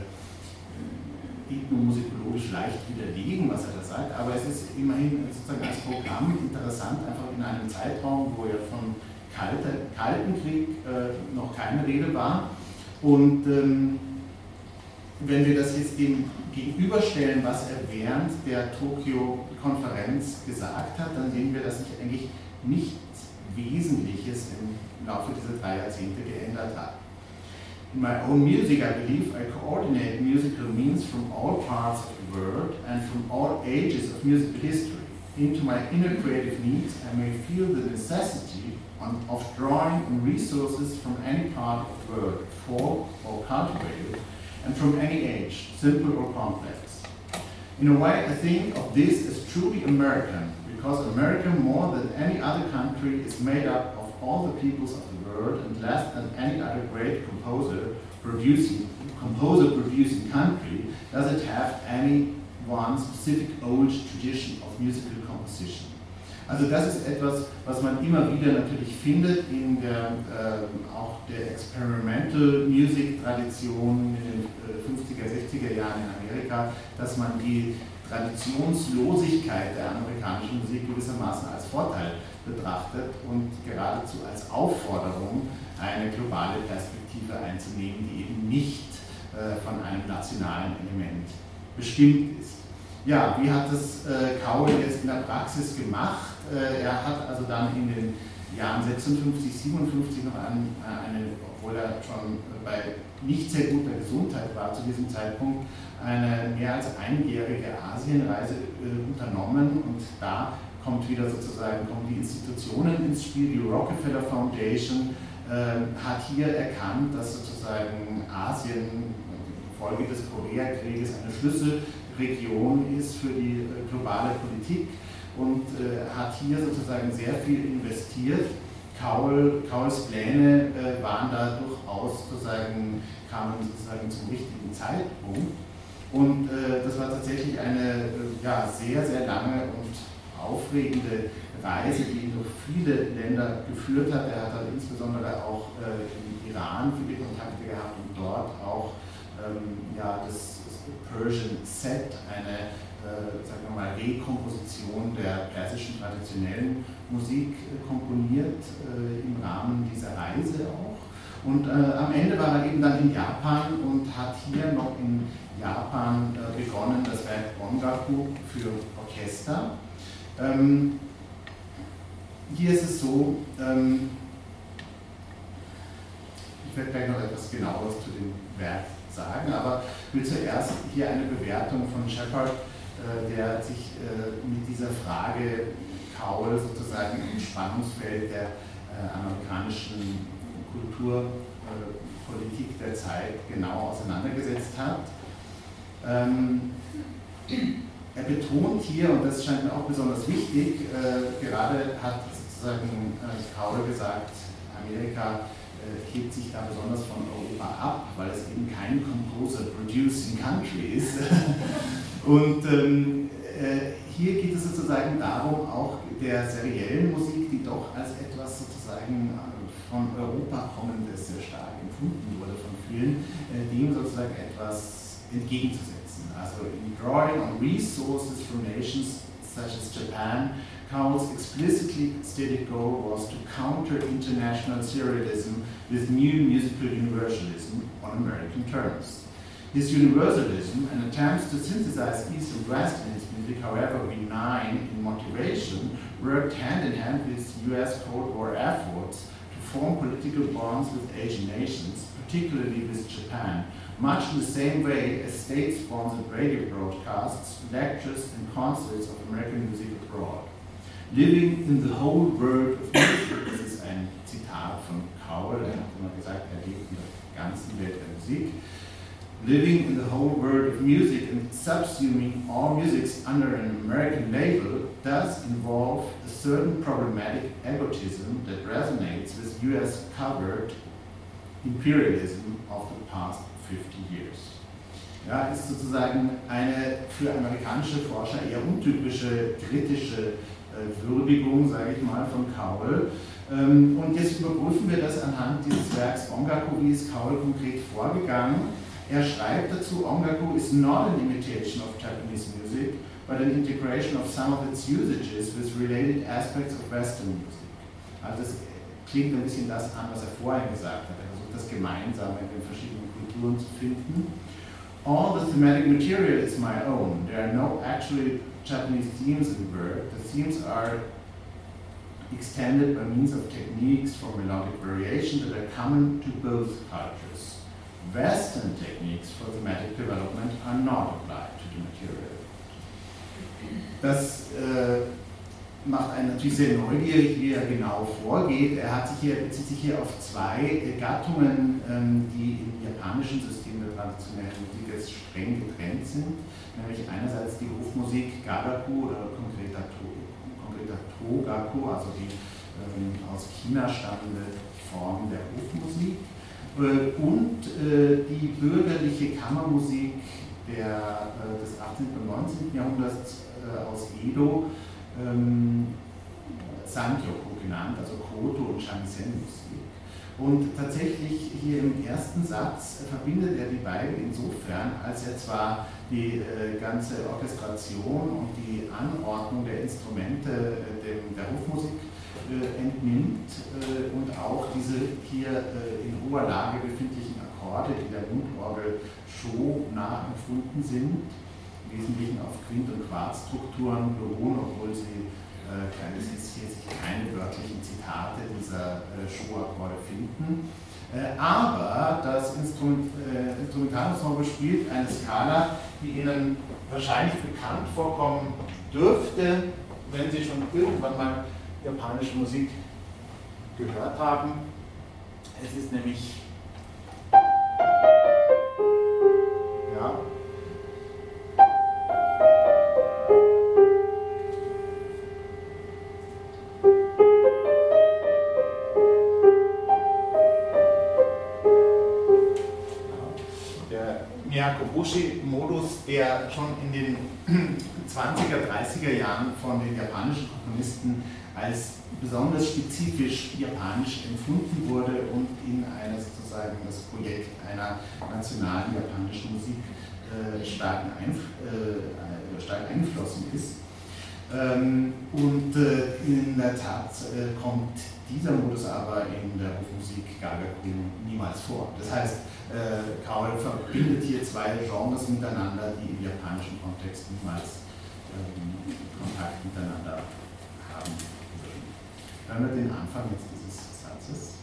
ethnomusikologisch leicht widerlegen, was er da sagt, aber es ist immerhin sozusagen als Programm interessant, einfach in einem Zeitraum, wo ja von Kalten Krieg noch keine Rede war. Und wenn wir das jetzt dem gegenüberstellen, was er während der Tokio-Konferenz gesagt hat, dann sehen wir, dass sich eigentlich nichts Wesentliches im Laufe dieser 3 Jahrzehnte geändert hat. In my own music, I believe I coordinate musical means from all parts of the world and from all ages of musical history. Into my inner creative needs, I may feel the necessity of drawing on resources from any part of the world, folk or cultivated, and from any age, simple or complex. In a way, I think of this as truly American, because America, more than any other country, is made up of all the peoples of the world, and less than any other great composer producing country does it have any one specific old tradition of musical composition. Also das ist etwas, was man immer wieder natürlich findet in der, auch der Experimental Music Tradition in den 50er, 60er Jahren in Amerika, dass man die Traditionslosigkeit der amerikanischen Musik gewissermaßen als Vorteil betrachtet und geradezu als Aufforderung, eine globale Perspektive einzunehmen, die eben nicht von einem nationalen Element bestimmt ist. Ja, wie hat das Cowell jetzt in der Praxis gemacht? Er hat also dann in den Jahren 56, 57 noch obwohl er schon bei nicht sehr guter Gesundheit war zu diesem Zeitpunkt, eine mehr als einjährige Asienreise unternommen, und da kommen die Institutionen ins Spiel. Die Rockefeller Foundation hat hier erkannt, dass sozusagen Asien Folge des Koreakrieges eine Schlüsselregion ist für die globale Politik und hat hier sozusagen sehr viel investiert. Cowells Pläne waren da durchaus kamen sozusagen zum richtigen Zeitpunkt. Und das war tatsächlich eine sehr, sehr lange und aufregende Reise, die ihn durch viele Länder geführt hat. Er hat halt insbesondere auch im Iran viele Kontakte gehabt und dort auch das Persian Set, eine sagen wir mal, Rekomposition der persischen traditionellen Musik komponiert im Rahmen dieser Reise auch. Und am Ende war er eben dann in Japan und hat hier noch in Japan begonnen, das Werk Ongaku für Orchester. Hier ist es so, ich werde gleich noch etwas Genaueres zu dem Werk sagen, aber ich will zuerst hier eine Bewertung von Shepard, der sich mit dieser Frage Cowell sozusagen im Spannungsfeld der amerikanischen Kulturpolitik der Zeit genau auseinandergesetzt hat. Er betont hier, und das scheint mir auch besonders wichtig, gerade hat sozusagen Cowell gesagt, Amerika hebt sich da besonders von Europa ab, weil es eben kein Composer Producing Country ist. Und hier geht es sozusagen darum, auch der seriellen Musik, die doch als etwas sozusagen von Europa kommendes sehr stark empfunden wurde von vielen, dem sozusagen etwas entgegenzusetzen. Also in drawing on resources from nations such as Japan, Cowell's explicitly stated goal was to counter international serialism with new musical universalism on American terms. His universalism and attempts to synthesize East and West in his music, however benign in motivation, worked hand in hand with US Cold War efforts to form political bonds with Asian nations, particularly with Japan, much in the same way as state-sponsored radio broadcasts, lectures and concerts of American music abroad. Living in the whole world of music, das ist ein Zitat von Cowell, er hat immer gesagt, er lebt in der ganzen Welt der Musik. Living in the whole world of music and subsuming all musics under an American label does involve a certain problematic egotism that resonates with US covered imperialism of the past 50 years. Ja, ist sozusagen eine für amerikanische Forscher eher untypische, kritische Würdigung, sage ich mal, von Cowell. Und jetzt überprüfen wir das anhand dieses Werks Ongaku, wie ist Cowell konkret vorgegangen. Er schreibt dazu, Ongaku is not an imitation of Japanese music, but an integration of some of its usages with related aspects of Western music. Also das klingt ein bisschen das an, was er vorhin gesagt hat. Er versucht das Gemeinsame in den verschiedenen Kulturen zu finden. All the thematic material is my own. There are no actually Japanese themes in the work. The themes are extended by means of techniques for melodic variation that are common to both cultures. Western techniques for thematic development are not applied to the material. Das macht einen natürlich sehr neugierig, wie er genau vorgeht. Er bezieht sich hier auf zwei Gattungen, die im japanischen System der traditionellen Musik jetzt streng getrennt sind. Nämlich einerseits die Hofmusik Gagaku oder konkreter Togaku, also die aus China stammende Form der Hofmusik. Und die bürgerliche Kammermusik des 18. und 19. Jahrhunderts aus Edo, Sangyoku genannt, also Koto und Shamisen-Musik. Und tatsächlich hier im ersten Satz verbindet er die beiden insofern, als er zwar die ganze Orchestration und die Anordnung der Instrumente der Hofmusik entnimmt und auch diese hier in hoher Lage befindlichen Akkorde, die der Mundorgel Sho nachempfunden sind, im Wesentlichen auf Quint- und Quartstrukturen beruhen, obwohl sie sich keine wörtlichen Zitate dieser Sho-Akkorde finden. Aber das Instrumentalensemble spielt eine Skala, die Ihnen wahrscheinlich bekannt vorkommen dürfte, wenn Sie schon irgendwann mal japanische Musik gehört haben. Es ist nämlich Miyakobushi-Modus, der schon in den 20er, 30er Jahren von den japanischen Komponisten als besonders spezifisch japanisch empfunden wurde und in sozusagen das Projekt einer nationalen japanischen Musik stark eingeflossen ist. Und in der Tat kommt dieser Modus aber in der Hofmusik Gagaku niemals vor. Das heißt, Cowell verbindet hier zwei Genres miteinander, die im japanischen Kontext niemals Kontakt miteinander haben würden. Hören wir den Anfang jetzt dieses Satzes.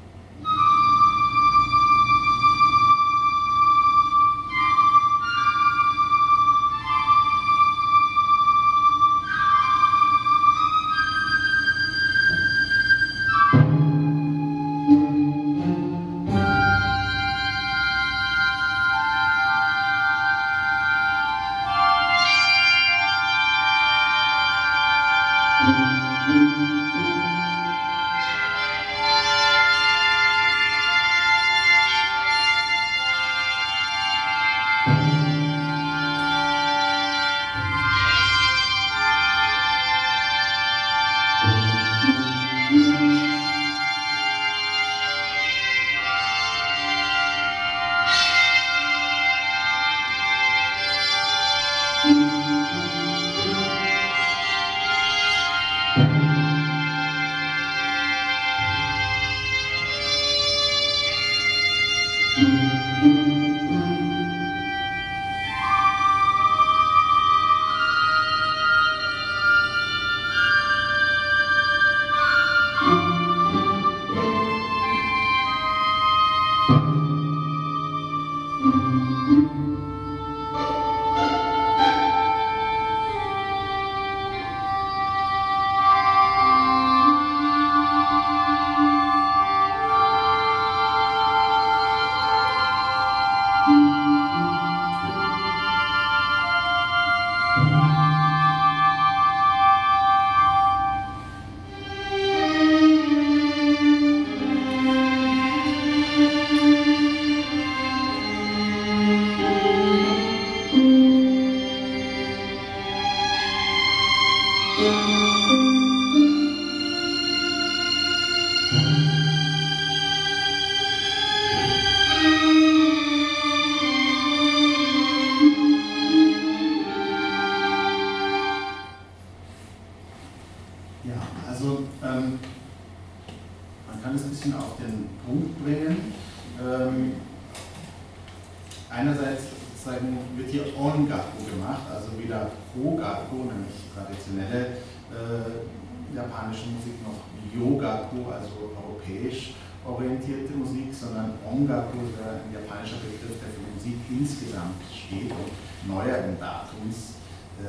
Insgesamt steht und neueren Datums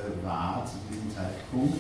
war zu diesem Zeitpunkt.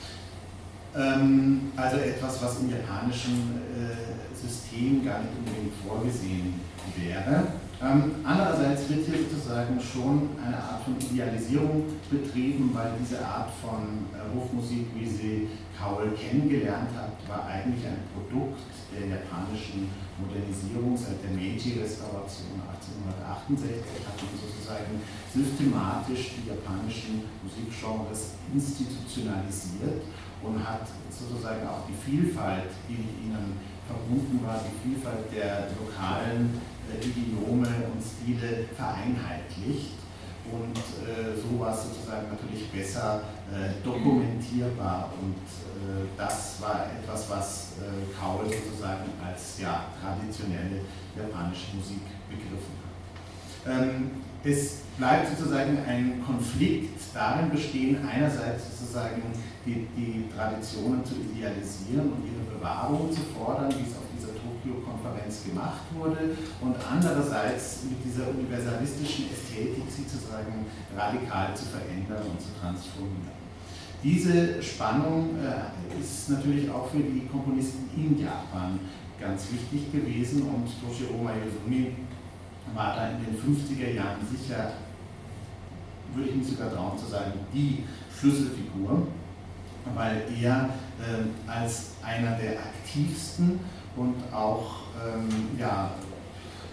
Also etwas, was im japanischen System gar nicht unbedingt vorgesehen wäre. Andererseits wird hier sozusagen schon eine Art von Idealisierung betrieben, weil diese Art von Hofmusik, wie sie Cowell kennengelernt hat, war eigentlich ein Produkt der japanischen Modernisierung seit der Meiji-Restauration 1868. Hat man sozusagen systematisch die japanischen Musikgenres institutionalisiert und hat sozusagen auch die Vielfalt, die mit ihnen verbunden war, die Vielfalt der lokalen Idiome und Stile vereinheitlicht. Und so war es sozusagen natürlich besser dokumentierbar und das war etwas, was Cowell sozusagen als traditionelle japanische Musik begriffen hat. Es bleibt sozusagen ein Konflikt darin bestehen, einerseits sozusagen die Traditionen zu idealisieren und ihre Bewahrung zu fordern, wie es auf dieser Tokio-Konferenz gemacht wurde, und andererseits mit dieser universalistischen Ästhetik sie sozusagen radikal zu verändern und zu transformieren. Diese Spannung ist natürlich auch für die Komponisten in Japan ganz wichtig gewesen und Toshiro Mayuzumi war da in den 50er Jahren sicher, würde ich mich sogar trauen zu sagen, die Schlüsselfigur, weil er als einer der aktivsten und auch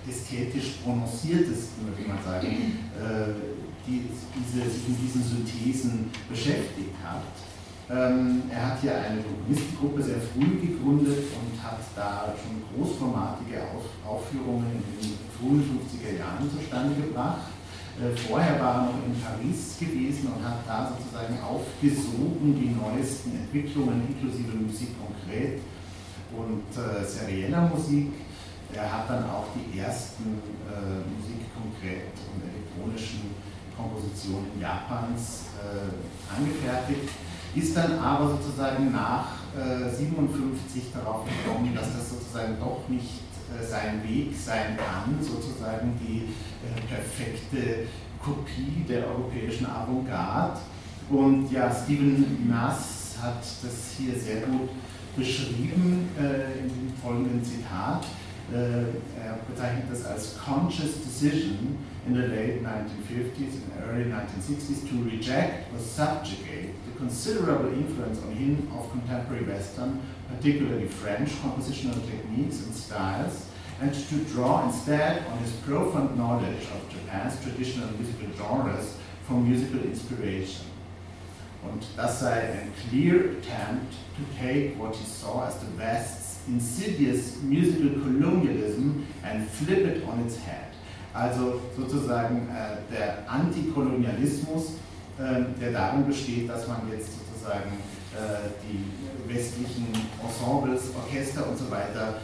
ästhetisch prononciertesten, würde man sagen, die sich mit diesen Synthesen beschäftigt hat. Er hat hier eine Komponistengruppe sehr früh gegründet und hat da schon großformatige Aufführungen in den frühen 50er Jahren zustande gebracht. Vorher war er noch in Paris gewesen und hat da sozusagen aufgesogen die neuesten Entwicklungen inklusive Musik konkret und serieller Musik. Er hat dann auch die ersten Musik konkret und elektronischen Kompositionen Japans angefertigt, ist dann aber sozusagen nach 57 darauf gekommen, dass das sozusagen doch nicht sein Weg sein kann, sozusagen die perfekte Kopie der europäischen Avantgarde. Und ja, Stephen Nass hat das hier sehr gut beschrieben in dem folgenden Zitat. Er bezeichnet das als conscious decision in the late 1950s and early 1960s to reject or subjugate the considerable influence on him of contemporary Western, particularly French compositional techniques and styles, and to draw instead on his profound knowledge of Japan's traditional musical genres for musical inspiration. Und das sei ein clear attempt to take what he saw as the West's insidious musical colonialism and flip it on its head. Also sozusagen der Antikolonialismus, der darin besteht, dass man jetzt sozusagen die westlichen Ensembles, Orchester und so weiter,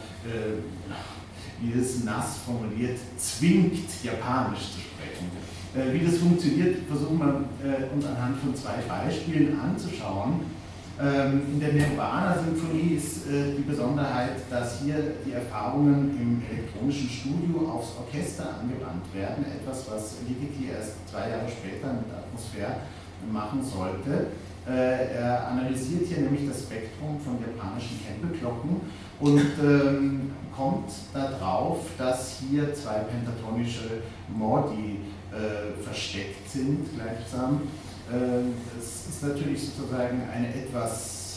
wie es Nass formuliert, zwingt, Japanisch zu sprechen. Wie das funktioniert, versuchen wir uns anhand von zwei Beispielen anzuschauen. In der Nirvana-Symphonie ist die Besonderheit, dass hier die Erfahrungen im elektronischen Studio aufs Orchester angewandt werden, etwas, was Ligeti erst 2 Jahre später mit Atmosphäre machen sollte. Er analysiert hier nämlich das Spektrum von japanischen Tempelglocken und kommt darauf, dass hier 2 pentatonische Modi versteckt sind gleichsam. Es ist natürlich sozusagen eine etwas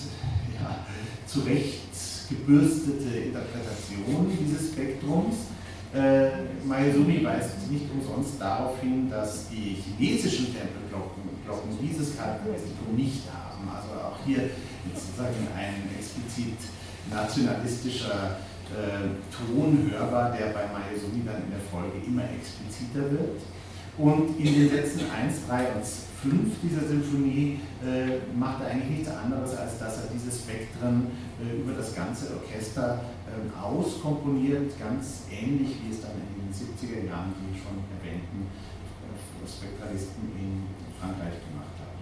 zurecht gebürstete Interpretation dieses Spektrums. Maezumi weist nicht umsonst darauf hin, dass die chinesischen Tempelglocken dieses Charakteristikum nicht haben. Also auch hier sozusagen ein explizit nationalistischer Ton hörbar, der bei Maezumi dann in der Folge immer expliziter wird. Und in den Sätzen 1, 3 und 5 dieser Symphonie macht er eigentlich nichts anderes, als dass er diese Spektren über das ganze Orchester auskomponiert, ganz ähnlich wie es dann in den 70er Jahren die schon erwähnten Spektralisten in Frankreich gemacht hat.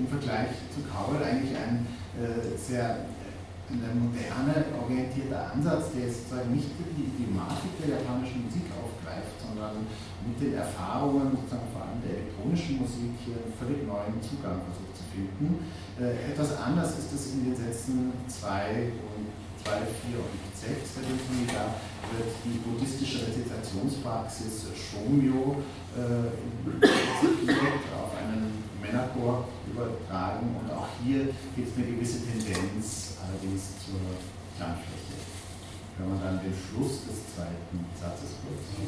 im Vergleich zu Cowell eigentlich ein sehr moderne, orientierter Ansatz, der jetzt sozusagen nicht die Idiomatik der japanischen Musik aufgreift, sondern mit den Erfahrungen sozusagen vor allem der elektronischen Musik hier einen völlig neuen Zugang versucht zu finden. Etwas anders ist es in den Sätzen 2, 4 und 6 der Symphonie. Da wird die buddhistische Rezitationspraxis Shomyo direkt auf einen Männerchor übertragen, und auch hier gibt es eine gewisse Tendenz allerdings zur Klangfläche. Wenn man dann den Schluss des zweiten Satzes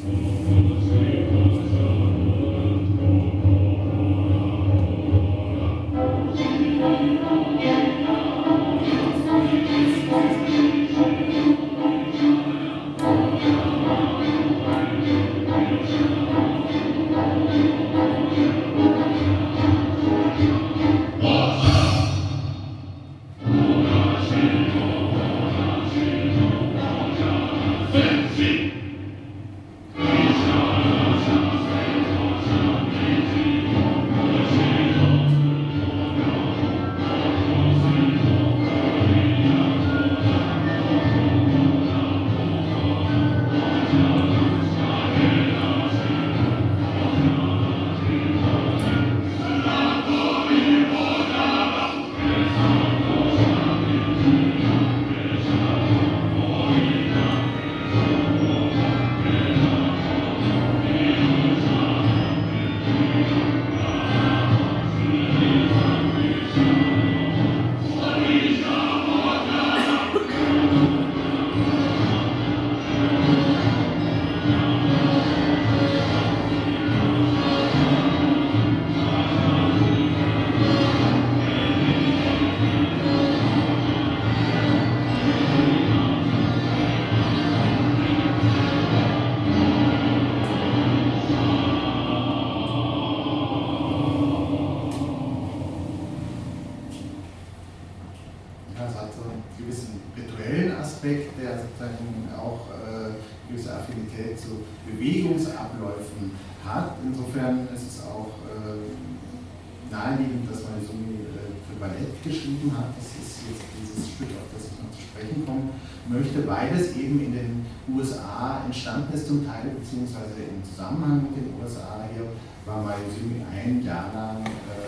entstanden ist zum Teil, beziehungsweise im Zusammenhang mit den USA hier, war Mayuzumi ein Jahr lang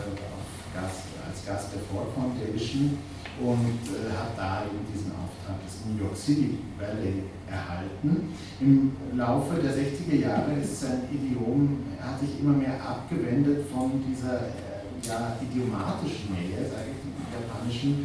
als Gast der Ford Foundation und hat da eben diesen Auftrag des New York City Ballet erhalten. Im Laufe der 60er Jahre ist sein Idiom, er hat sich immer mehr abgewendet von dieser idiomatischen Nähe, sage ich, japanischen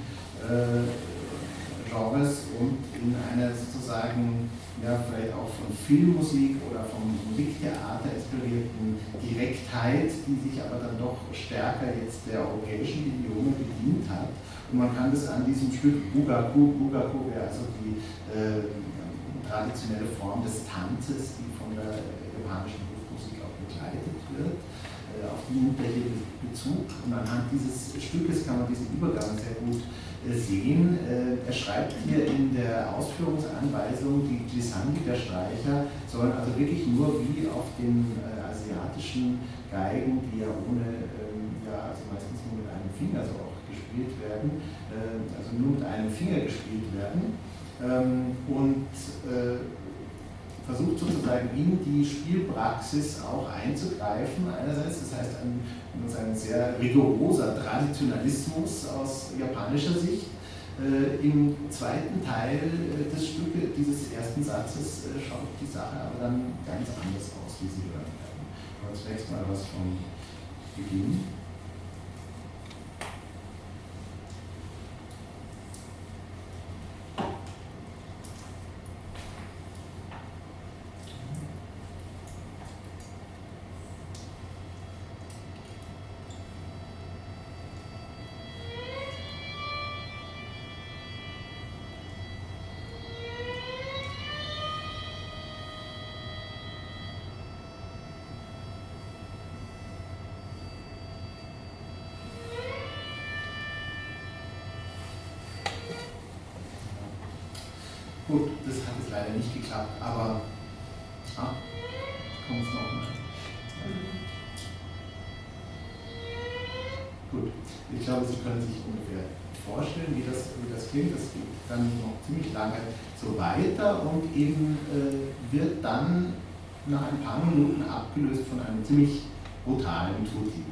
Genres, und in einer sozusagen vielleicht auch von Filmmusik oder vom Musiktheater inspirierten Direktheit, die sich aber dann doch stärker jetzt der europäischen Idiome bedient hat. Und man kann das an diesem Stück Bugaku wäre also die traditionelle Form des Tanzes, die von der japanischen Hofmusik auch begleitet wird. Auf die nimmt er hier Bezug, und anhand dieses Stückes kann man diesen Übergang sehr gut sehen. Er schreibt hier in der Ausführungsanweisung, die Glissandi der Streicher sollen also wirklich nur wie auf den asiatischen Geigen, die ja ohne, also meistens nur mit einem Finger so auch gespielt werden, also nur mit einem Finger gespielt werden, und versucht sozusagen in die Spielpraxis auch einzugreifen einerseits, das heißt ein sehr rigoroser Traditionalismus aus japanischer Sicht. Im zweiten Teil dieses ersten Satzes schaut die Sache aber dann ganz anders aus, wie Sie hören werden. Aber zunächst mal was vom Beginn. Gut, das hat jetzt leider nicht geklappt, aber kommt es nochmal. Gut, ich glaube, glaube, Sie können sich ungefähr vorstellen, wie das klingt. Das geht dann noch ziemlich lange so weiter und eben wird dann nach ein paar Minuten abgelöst von einem ziemlich brutalen Tutti.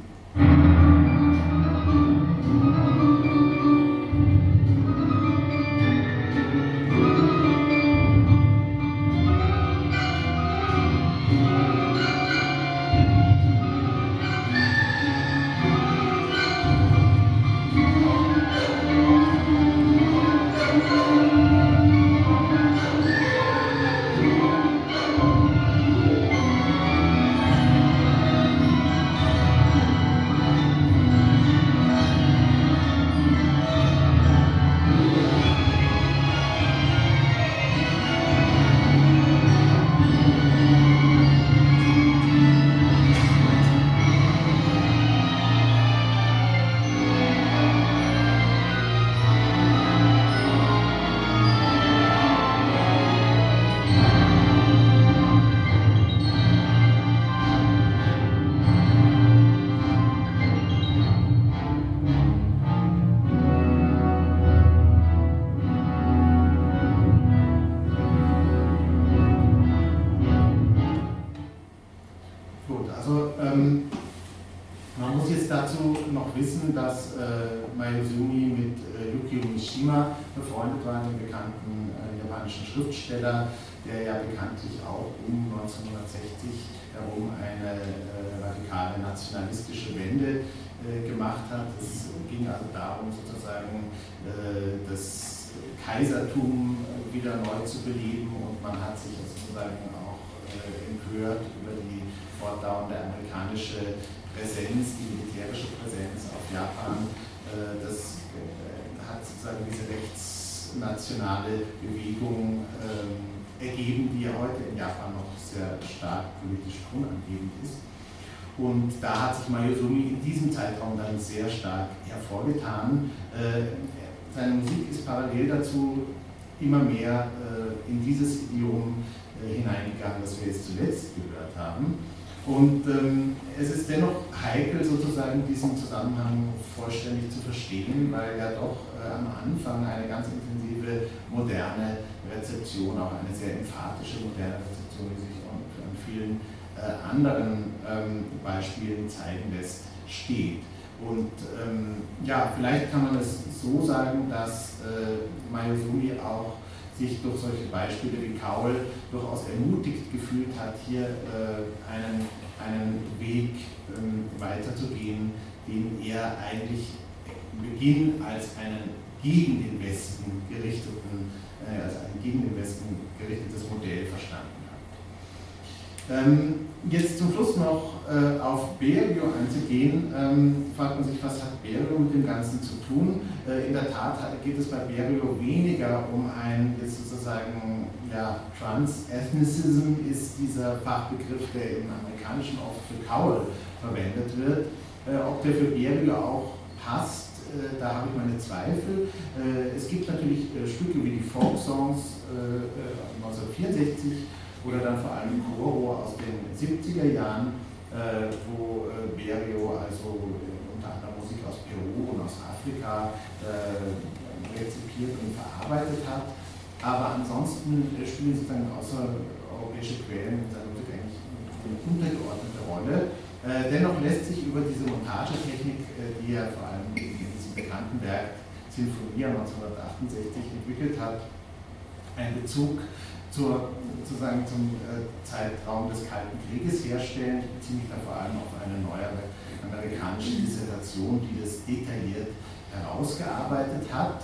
Man muss jetzt dazu noch wissen, dass Mayuzumi mit Yukio Mishima befreundet war, dem bekannten japanischen Schriftsteller, der ja bekanntlich auch um 1960 herum eine radikale nationalistische Wende gemacht hat. Es ging also darum, sozusagen das Kaisertum wieder neu zu beleben, und man hat sich sozusagen auch empört über die fortdauernde amerikanische Präsenz, die militärische Präsenz auf Japan. Das hat sozusagen diese rechtsnationale Bewegung ergeben, die ja heute in Japan noch sehr stark politisch tonangebend ist. Und da hat sich Mayuzumi in diesem Zeitraum dann sehr stark hervorgetan. Seine Musik ist parallel dazu immer mehr in dieses Idiom hineingegangen, das wir jetzt zuletzt gehört haben. Und es ist dennoch heikel, sozusagen diesen Zusammenhang vollständig zu verstehen, weil ja doch am Anfang eine ganz intensive moderne Rezeption, auch eine sehr emphatische moderne Rezeption, die sich auch an vielen anderen Beispielen zeigen lässt, steht. Und ja, vielleicht kann man es so sagen, dass Mayuzumi auch sich durch solche Beispiele wie Kaul durchaus ermutigt gefühlt hat, hier einen Weg weiterzugehen, den er eigentlich im Beginn als einen gegen den Westen gerichteten, als ein gegen den Westen gerichtetes Modell verstanden hat. Jetzt zum Schluss noch auf Berio einzugehen, fragt man sich, was hat Berio mit dem Ganzen zu tun? In der Tat geht es bei Berio weniger um ein, jetzt sozusagen, ja, Trans-Ethnicism ist dieser Fachbegriff, der im Amerikanischen oft für Kaul verwendet wird. Ob der für Berio auch passt, da habe ich meine Zweifel. Es gibt natürlich Stücke wie die Folk-Songs 1964 oder dann vor allem Koro aus den 70er Jahren, wo Berio also unter anderem Musik aus Peru und aus Afrika rezipiert und verarbeitet hat. Aber ansonsten spielen sozusagen außereuropäische Quellen in seiner Musik eigentlich eine untergeordnete Rolle. Dennoch lässt sich über diese Montagetechnik, die er vor allem in diesem bekannten Werk Sinfonia 1968 entwickelt hat, ein Bezug sozusagen zum Zeitraum des Kalten Krieges herstellen. Ich beziehe mich da vor allem auf eine neuere amerikanische Dissertation, die das detailliert herausgearbeitet hat.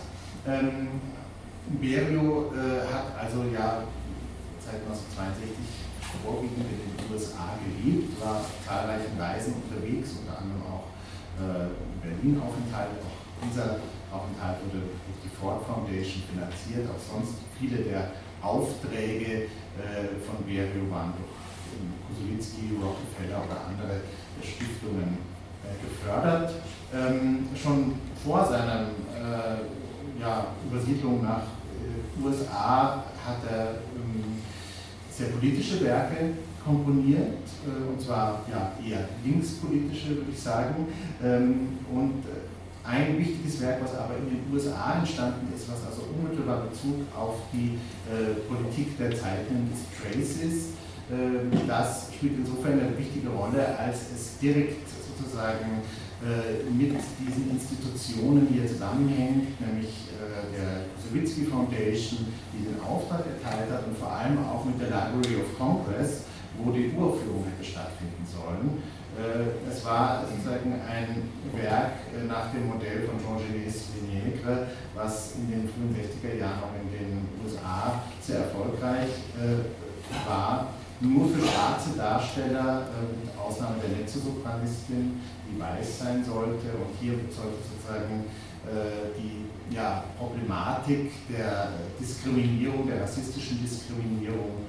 Berio hat also ja seit 1962 vorwiegend in den USA gelebt, war auf zahlreichen Reisen unterwegs, unter anderem auch Berlin-Aufenthalt. Auch dieser Aufenthalt wurde durch die Ford Foundation finanziert, auch sonst viele der Aufträge von Berio waren durch Koussewitzky, Rockefeller oder andere Stiftungen gefördert. Schon vor seiner Übersiedlung nach USA hat er sehr politische Werke komponiert, und zwar ja, eher linkspolitische, würde ich sagen. Und ein wichtiges Werk, was aber in den USA entstanden ist, was also unmittelbar Bezug auf die Politik der Zeit nimmt, ist Traces. Das spielt insofern eine wichtige Rolle, als es direkt sozusagen mit diesen Institutionen hier zusammenhängt, nämlich der Koussewitzky Foundation, die den Auftrag erteilt hat, und vor allem auch mit der Library of Congress, wo die Uraufführung hätte stattfinden sollen. Es war sozusagen ein Werk nach dem Modell von Jean-Genis Lenègre, was in den frühen 60er Jahren auch in den USA sehr erfolgreich war, nur für schwarze Darsteller, mit Ausnahme der Mezzosopranistin, die weiß sein sollte. Und hier sollte sozusagen die Problematik der Diskriminierung, der rassistischen Diskriminierung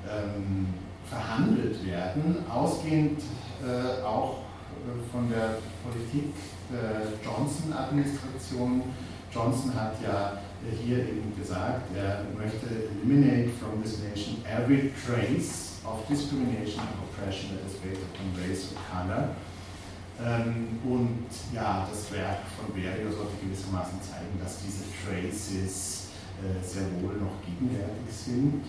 verhandelt werden, ausgehend auch von der Politik der Johnson-Administration. Johnson hat ja hier eben gesagt, er möchte eliminate from this nation every trace of discrimination and oppression that is based upon race or color. Und ja, das Werk von Berio sollte gewissermaßen zeigen, dass diese Traces sehr wohl noch gegenwärtig sind.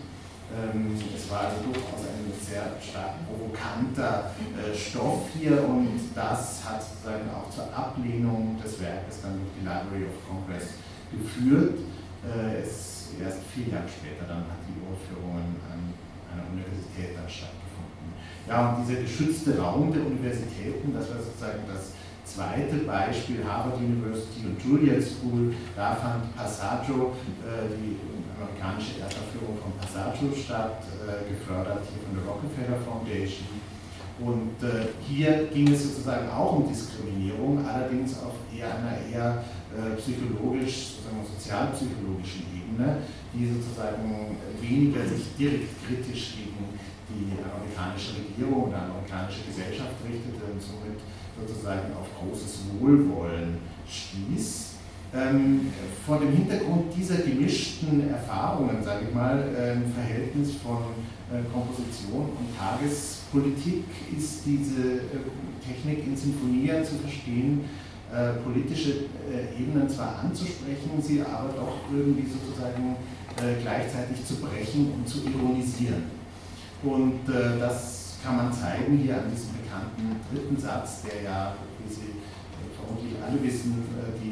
Es war also durchaus ein sehr stark provokanter Stoff hier, und das hat sozusagen auch zur Ablehnung des Werkes dann durch die Library of Congress geführt. Erst 4 Jahre später dann hat die Uraufführungen an einer Universität dann stattgefunden. Ja, und dieser geschützte Raum der Universitäten, das war sozusagen das zweite Beispiel, Harvard University und Juilliard School. Da fand Passaggio, die amerikanische Erstaufführung von Passaggio statt, gefördert hier von der Rockefeller Foundation. Und hier ging es sozusagen auch um Diskriminierung, allerdings auf einer eher psychologisch, sozusagen sozialpsychologischen Ebene, die sozusagen weniger sich direkt kritisch gegen die amerikanische Regierung oder amerikanische Gesellschaft richtete und somit sozusagen auf großes Wohlwollen stieß. Vor dem Hintergrund dieser gemischten Erfahrungen, sage ich mal, im Verhältnis von Komposition und Tagespolitik, ist diese Technik in Sinfonia zu verstehen, politische Ebenen zwar anzusprechen, sie aber doch irgendwie sozusagen gleichzeitig zu brechen und zu ironisieren. Und das kann man zeigen hier an diesem bekannten dritten Satz, der ja, wie Sie vermutlich alle wissen,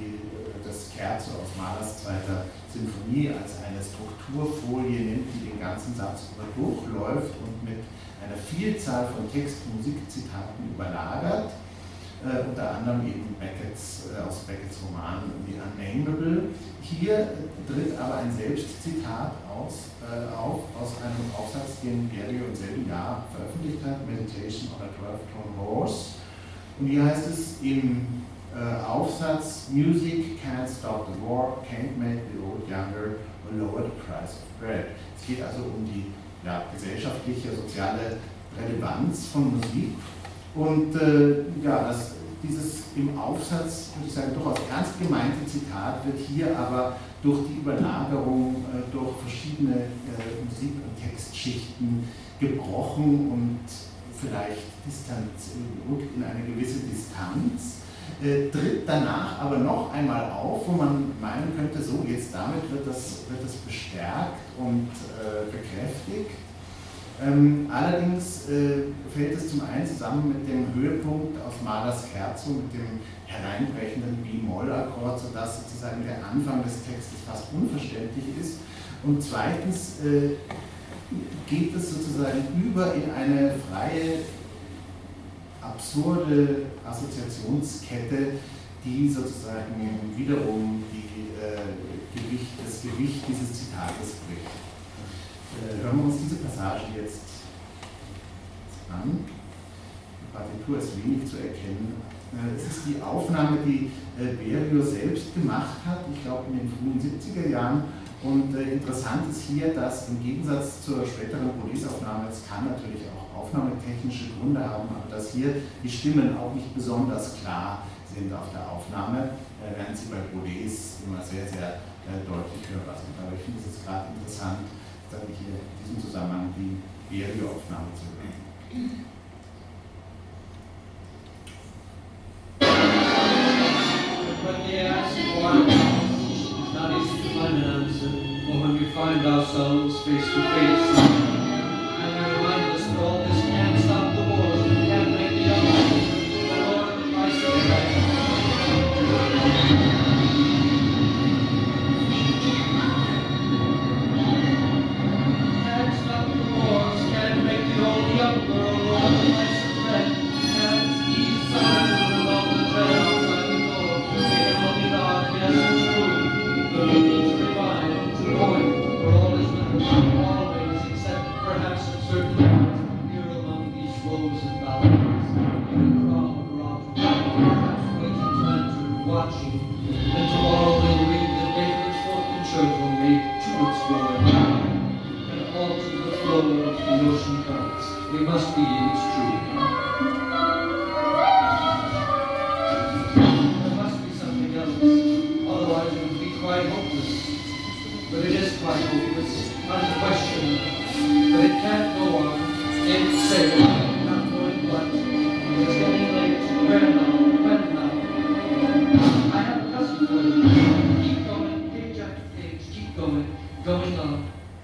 das Scherzo aus Mahlers zweiter Sinfonie als eine Strukturfolie nimmt, die den ganzen Satz durchläuft und mit einer Vielzahl von Text- und Musikzitaten überlagert. Unter anderem eben aus Becketts Roman The Unnameable. Hier tritt aber ein Selbstzitat auf aus einem Aufsatz, den Berio im selben Jahr veröffentlicht hat, Meditation on a 12-Tone Horse. Und hier heißt es im Aufsatz: Music can't stop the war, can't make the old younger or lower the price of bread. Es geht also um die gesellschaftliche, soziale Relevanz von Musik. Und dieses im Aufsatz, würde ich sagen, durchaus ernst gemeinte Zitat wird hier aber durch die Überlagerung durch verschiedene Musik- und Textschichten gebrochen und vielleicht rückt in eine gewisse Distanz. Tritt danach aber noch einmal auf, wo man meinen könnte, so jetzt damit wird das bestärkt und bekräftigt. Allerdings fällt es zum einen zusammen mit dem Höhepunkt aus Mahlers Scherzo, mit dem hereinbrechenden B-Moll-Akkord, sodass sozusagen der Anfang des Textes fast unverständlich ist. Und zweitens geht es sozusagen über in eine freie, absurde Assoziationskette, die sozusagen wiederum das Gewicht dieses Zitates bricht. Hören wir uns diese Passage jetzt an. Die Partitur ist wenig zu erkennen. Es ist die Aufnahme, die Berio selbst gemacht hat, ich glaube in den frühen 70er Jahren. Und interessant ist hier, dass im Gegensatz zur späteren Boulez-Aufnahme, es kann natürlich auch aufnahmetechnische Gründe haben, aber dass hier die Stimmen auch nicht besonders klar sind auf der Aufnahme, während sie bei Boulez immer sehr, sehr deutlich hörbar sind. Aber ich finde es jetzt gerade interessant, sage ich hier in diesem Zusammenhang die Berio-Aufnahme zu hören. But find ourselves face to face. And we remind us that all this can't stop the war, can't make the other, the Lord Christ of the Can't stop the wars, can't make the old younger, or the life of men, can't ease silence with all the dread outside the door. They can only nod, yes, it's true. The need to revive, to point, for all is not always, except perhaps at certain times, here among these woes and ballads, in a crowd around the ground, perhaps waiting to enter, watching, and tomorrow we'll read that David's fortune church will make to its going down, and alter the flow of the ocean currents. We must be, it's true. There must be something else, otherwise it would be quite hopeless. But it is quite hopeless, unquestioned. But it can't go on. Can't say why, not knowing what. It's getting late. Where now? When now? I have a cousin for you. Keep going, page after page. Keep going. Going on.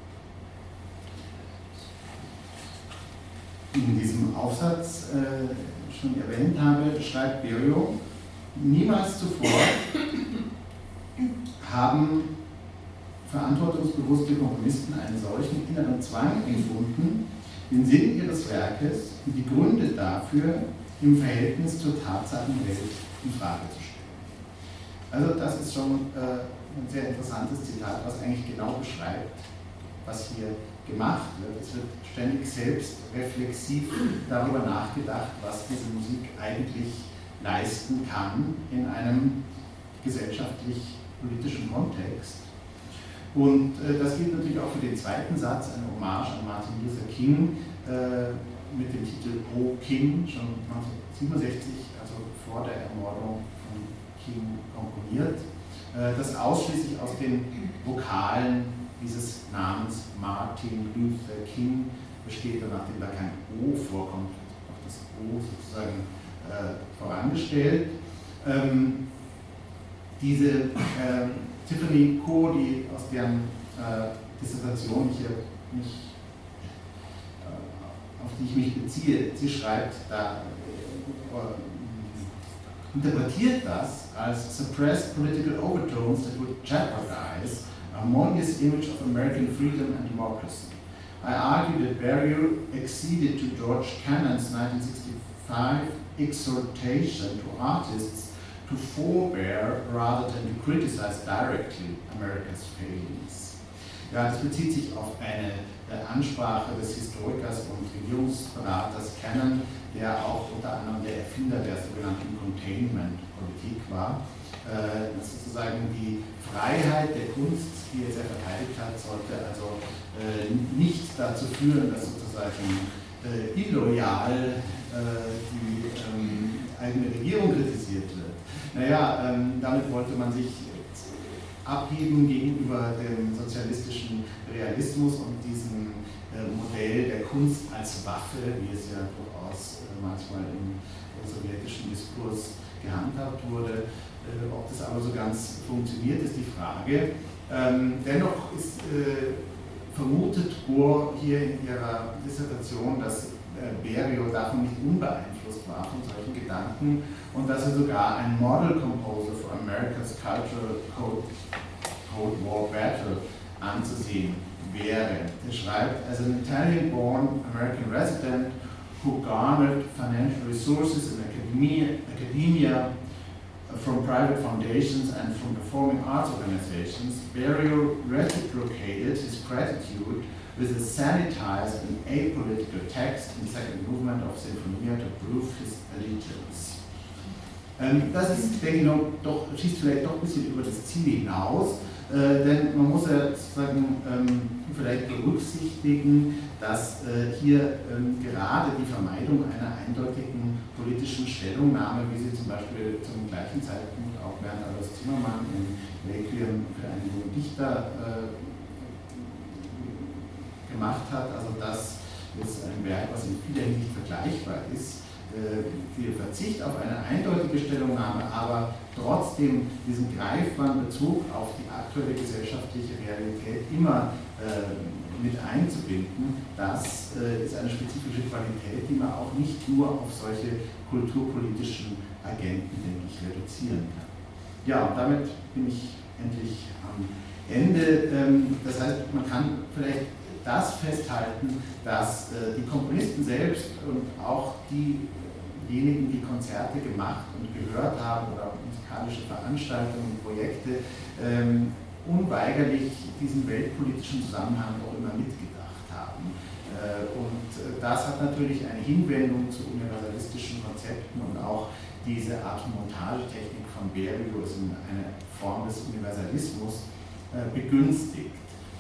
In diesem Aufsatz schon erwähnt habe, schreibt Berio, niemals zuvor haben verantwortungsbewusste Komponisten einen solchen inneren Zwang empfunden, den Sinn ihres Werkes und die Gründe dafür im Verhältnis zur Tatsachenwelt in Frage zu stellen. Also das ist schon ein sehr interessantes Zitat, was eigentlich genau beschreibt, was hier gemacht wird. Es wird ständig selbst reflexiv darüber nachgedacht, was diese Musik eigentlich leisten kann in einem gesellschaftlich-politischen Kontext. Und das gilt natürlich auch für den zweiten Satz, eine Hommage an Martin Luther King mit dem Titel O King, schon 1967, also vor der Ermordung von King, komponiert, das ausschließlich aus den Vokalen dieses Namens Martin Luther King besteht, und nachdem da kein O vorkommt, auch das O sozusagen vorangestellt. Diese Tiffany Ko, aus deren Dissertation auf die ich mich beziehe, sie schreibt, da interpretiert das als suppressed political overtones that would jeopardize a harmonious image of American freedom and democracy. I argue that Berio acceded to George Cannon's 1965 exhortation to artists to forbear rather than to criticize directly America's failings. Ja, das bezieht sich auf eine Ansprache des Historikers und Regierungsberaters Cannon, der auch unter anderem der Erfinder der sogenannten Containment-Politik war. Sozusagen die Freiheit der Kunst, die er sehr verteidigt hat, sollte also nicht dazu führen, dass sozusagen illoyal die eigene Regierung kritisiert wird. Naja, damit wollte man sich abheben gegenüber dem sozialistischen Realismus und diesem Modell der Kunst als Waffe, wie es ja durchaus manchmal im sowjetischen Diskurs gehandhabt wurde. Ob das aber so ganz funktioniert, ist die Frage. Dennoch ist vermutet Gore hier in ihrer Dissertation, dass Berio davon nicht unbeeinflusst war von solchen Gedanken und dass er sogar ein Model Composer for America's Cultural Cold War Battle anzusehen wäre. Er schreibt, as an Italian-born American resident who garnered financial resources in academia from private foundations and from performing arts organizations, Berio reciprocated his gratitude with a sanitized and apolitical text in the second movement of Sinfonia to prove his allegiance. Das ist, denke ich, schießt vielleicht doch ein bisschen über das Ziel hinaus, denn man muss ja sozusagen vielleicht berücksichtigen, dass hier gerade die Vermeidung einer eindeutigen politischen Stellungnahme, wie sie zum Beispiel zum gleichen Zeitpunkt auch Bernd Alois Zimmermann im Requiem für einen jungen Dichter gemacht hat, also das ist ein Werk, was in vieler Hinsicht vergleichbar ist viel Verzicht auf eine eindeutige Stellungnahme, aber trotzdem diesen greifbaren Bezug auf die aktuelle gesellschaftliche Realität immer mit einzubinden, das ist eine spezifische Qualität, die man auch nicht nur auf solche kulturpolitischen Agenten, denke ich, reduzieren kann. Ja, und damit bin ich endlich am Ende. Das heißt, man kann vielleicht das festhalten, dass die Komponisten selbst und auch diejenigen, die Konzerte gemacht und gehört haben oder musikalische Veranstaltungen, Projekte, unweigerlich diesen weltpolitischen Zusammenhang auch immer mitgedacht haben. Und das hat natürlich eine Hinwendung zu universalistischen Konzepten und auch diese Art Montagetechnik von Berlioz in eine Form des Universalismus begünstigt.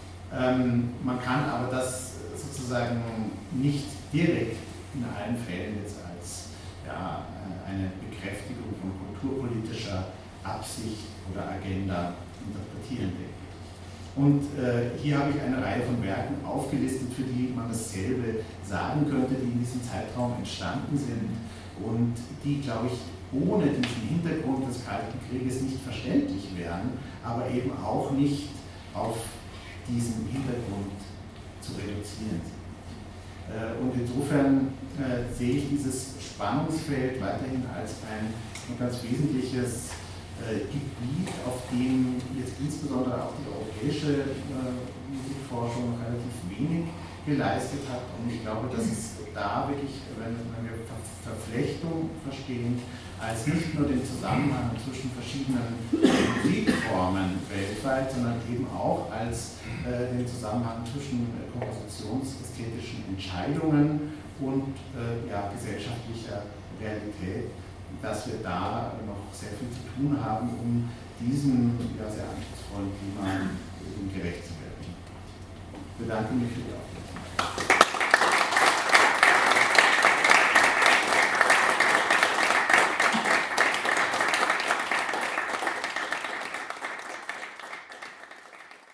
Man kann aber das sozusagen nicht direkt in allen Fällen jetzt als eine Bekräftigung von kulturpolitischer Absicht oder Agenda interpretieren, denke ich. Und hier habe ich eine Reihe von Werken aufgelistet, für die man dasselbe sagen könnte, die in diesem Zeitraum entstanden sind und die, glaube ich, ohne diesen Hintergrund des Kalten Krieges nicht verständlich wären, aber eben auch nicht auf diesen Hintergrund zu reduzieren sind. Und insofern sehe ich dieses Spannungsfeld weiterhin als ein ganz wesentliches Gebiet, auf dem jetzt insbesondere auch die europäische Musikforschung relativ wenig geleistet hat. Und ich glaube, dass es da wirklich, wenn wir Verflechtung verstehen, als nicht nur den Zusammenhang zwischen verschiedenen Musikformen weltweit, sondern eben auch als den Zusammenhang zwischen kompositionsästhetischen Entscheidungen und gesellschaftlicher Realität, dass wir da noch sehr viel zu tun haben, um diesem sehr anspruchsvollen Thema gerecht zu werden. Ich bedanke mich für die Aufmerksamkeit.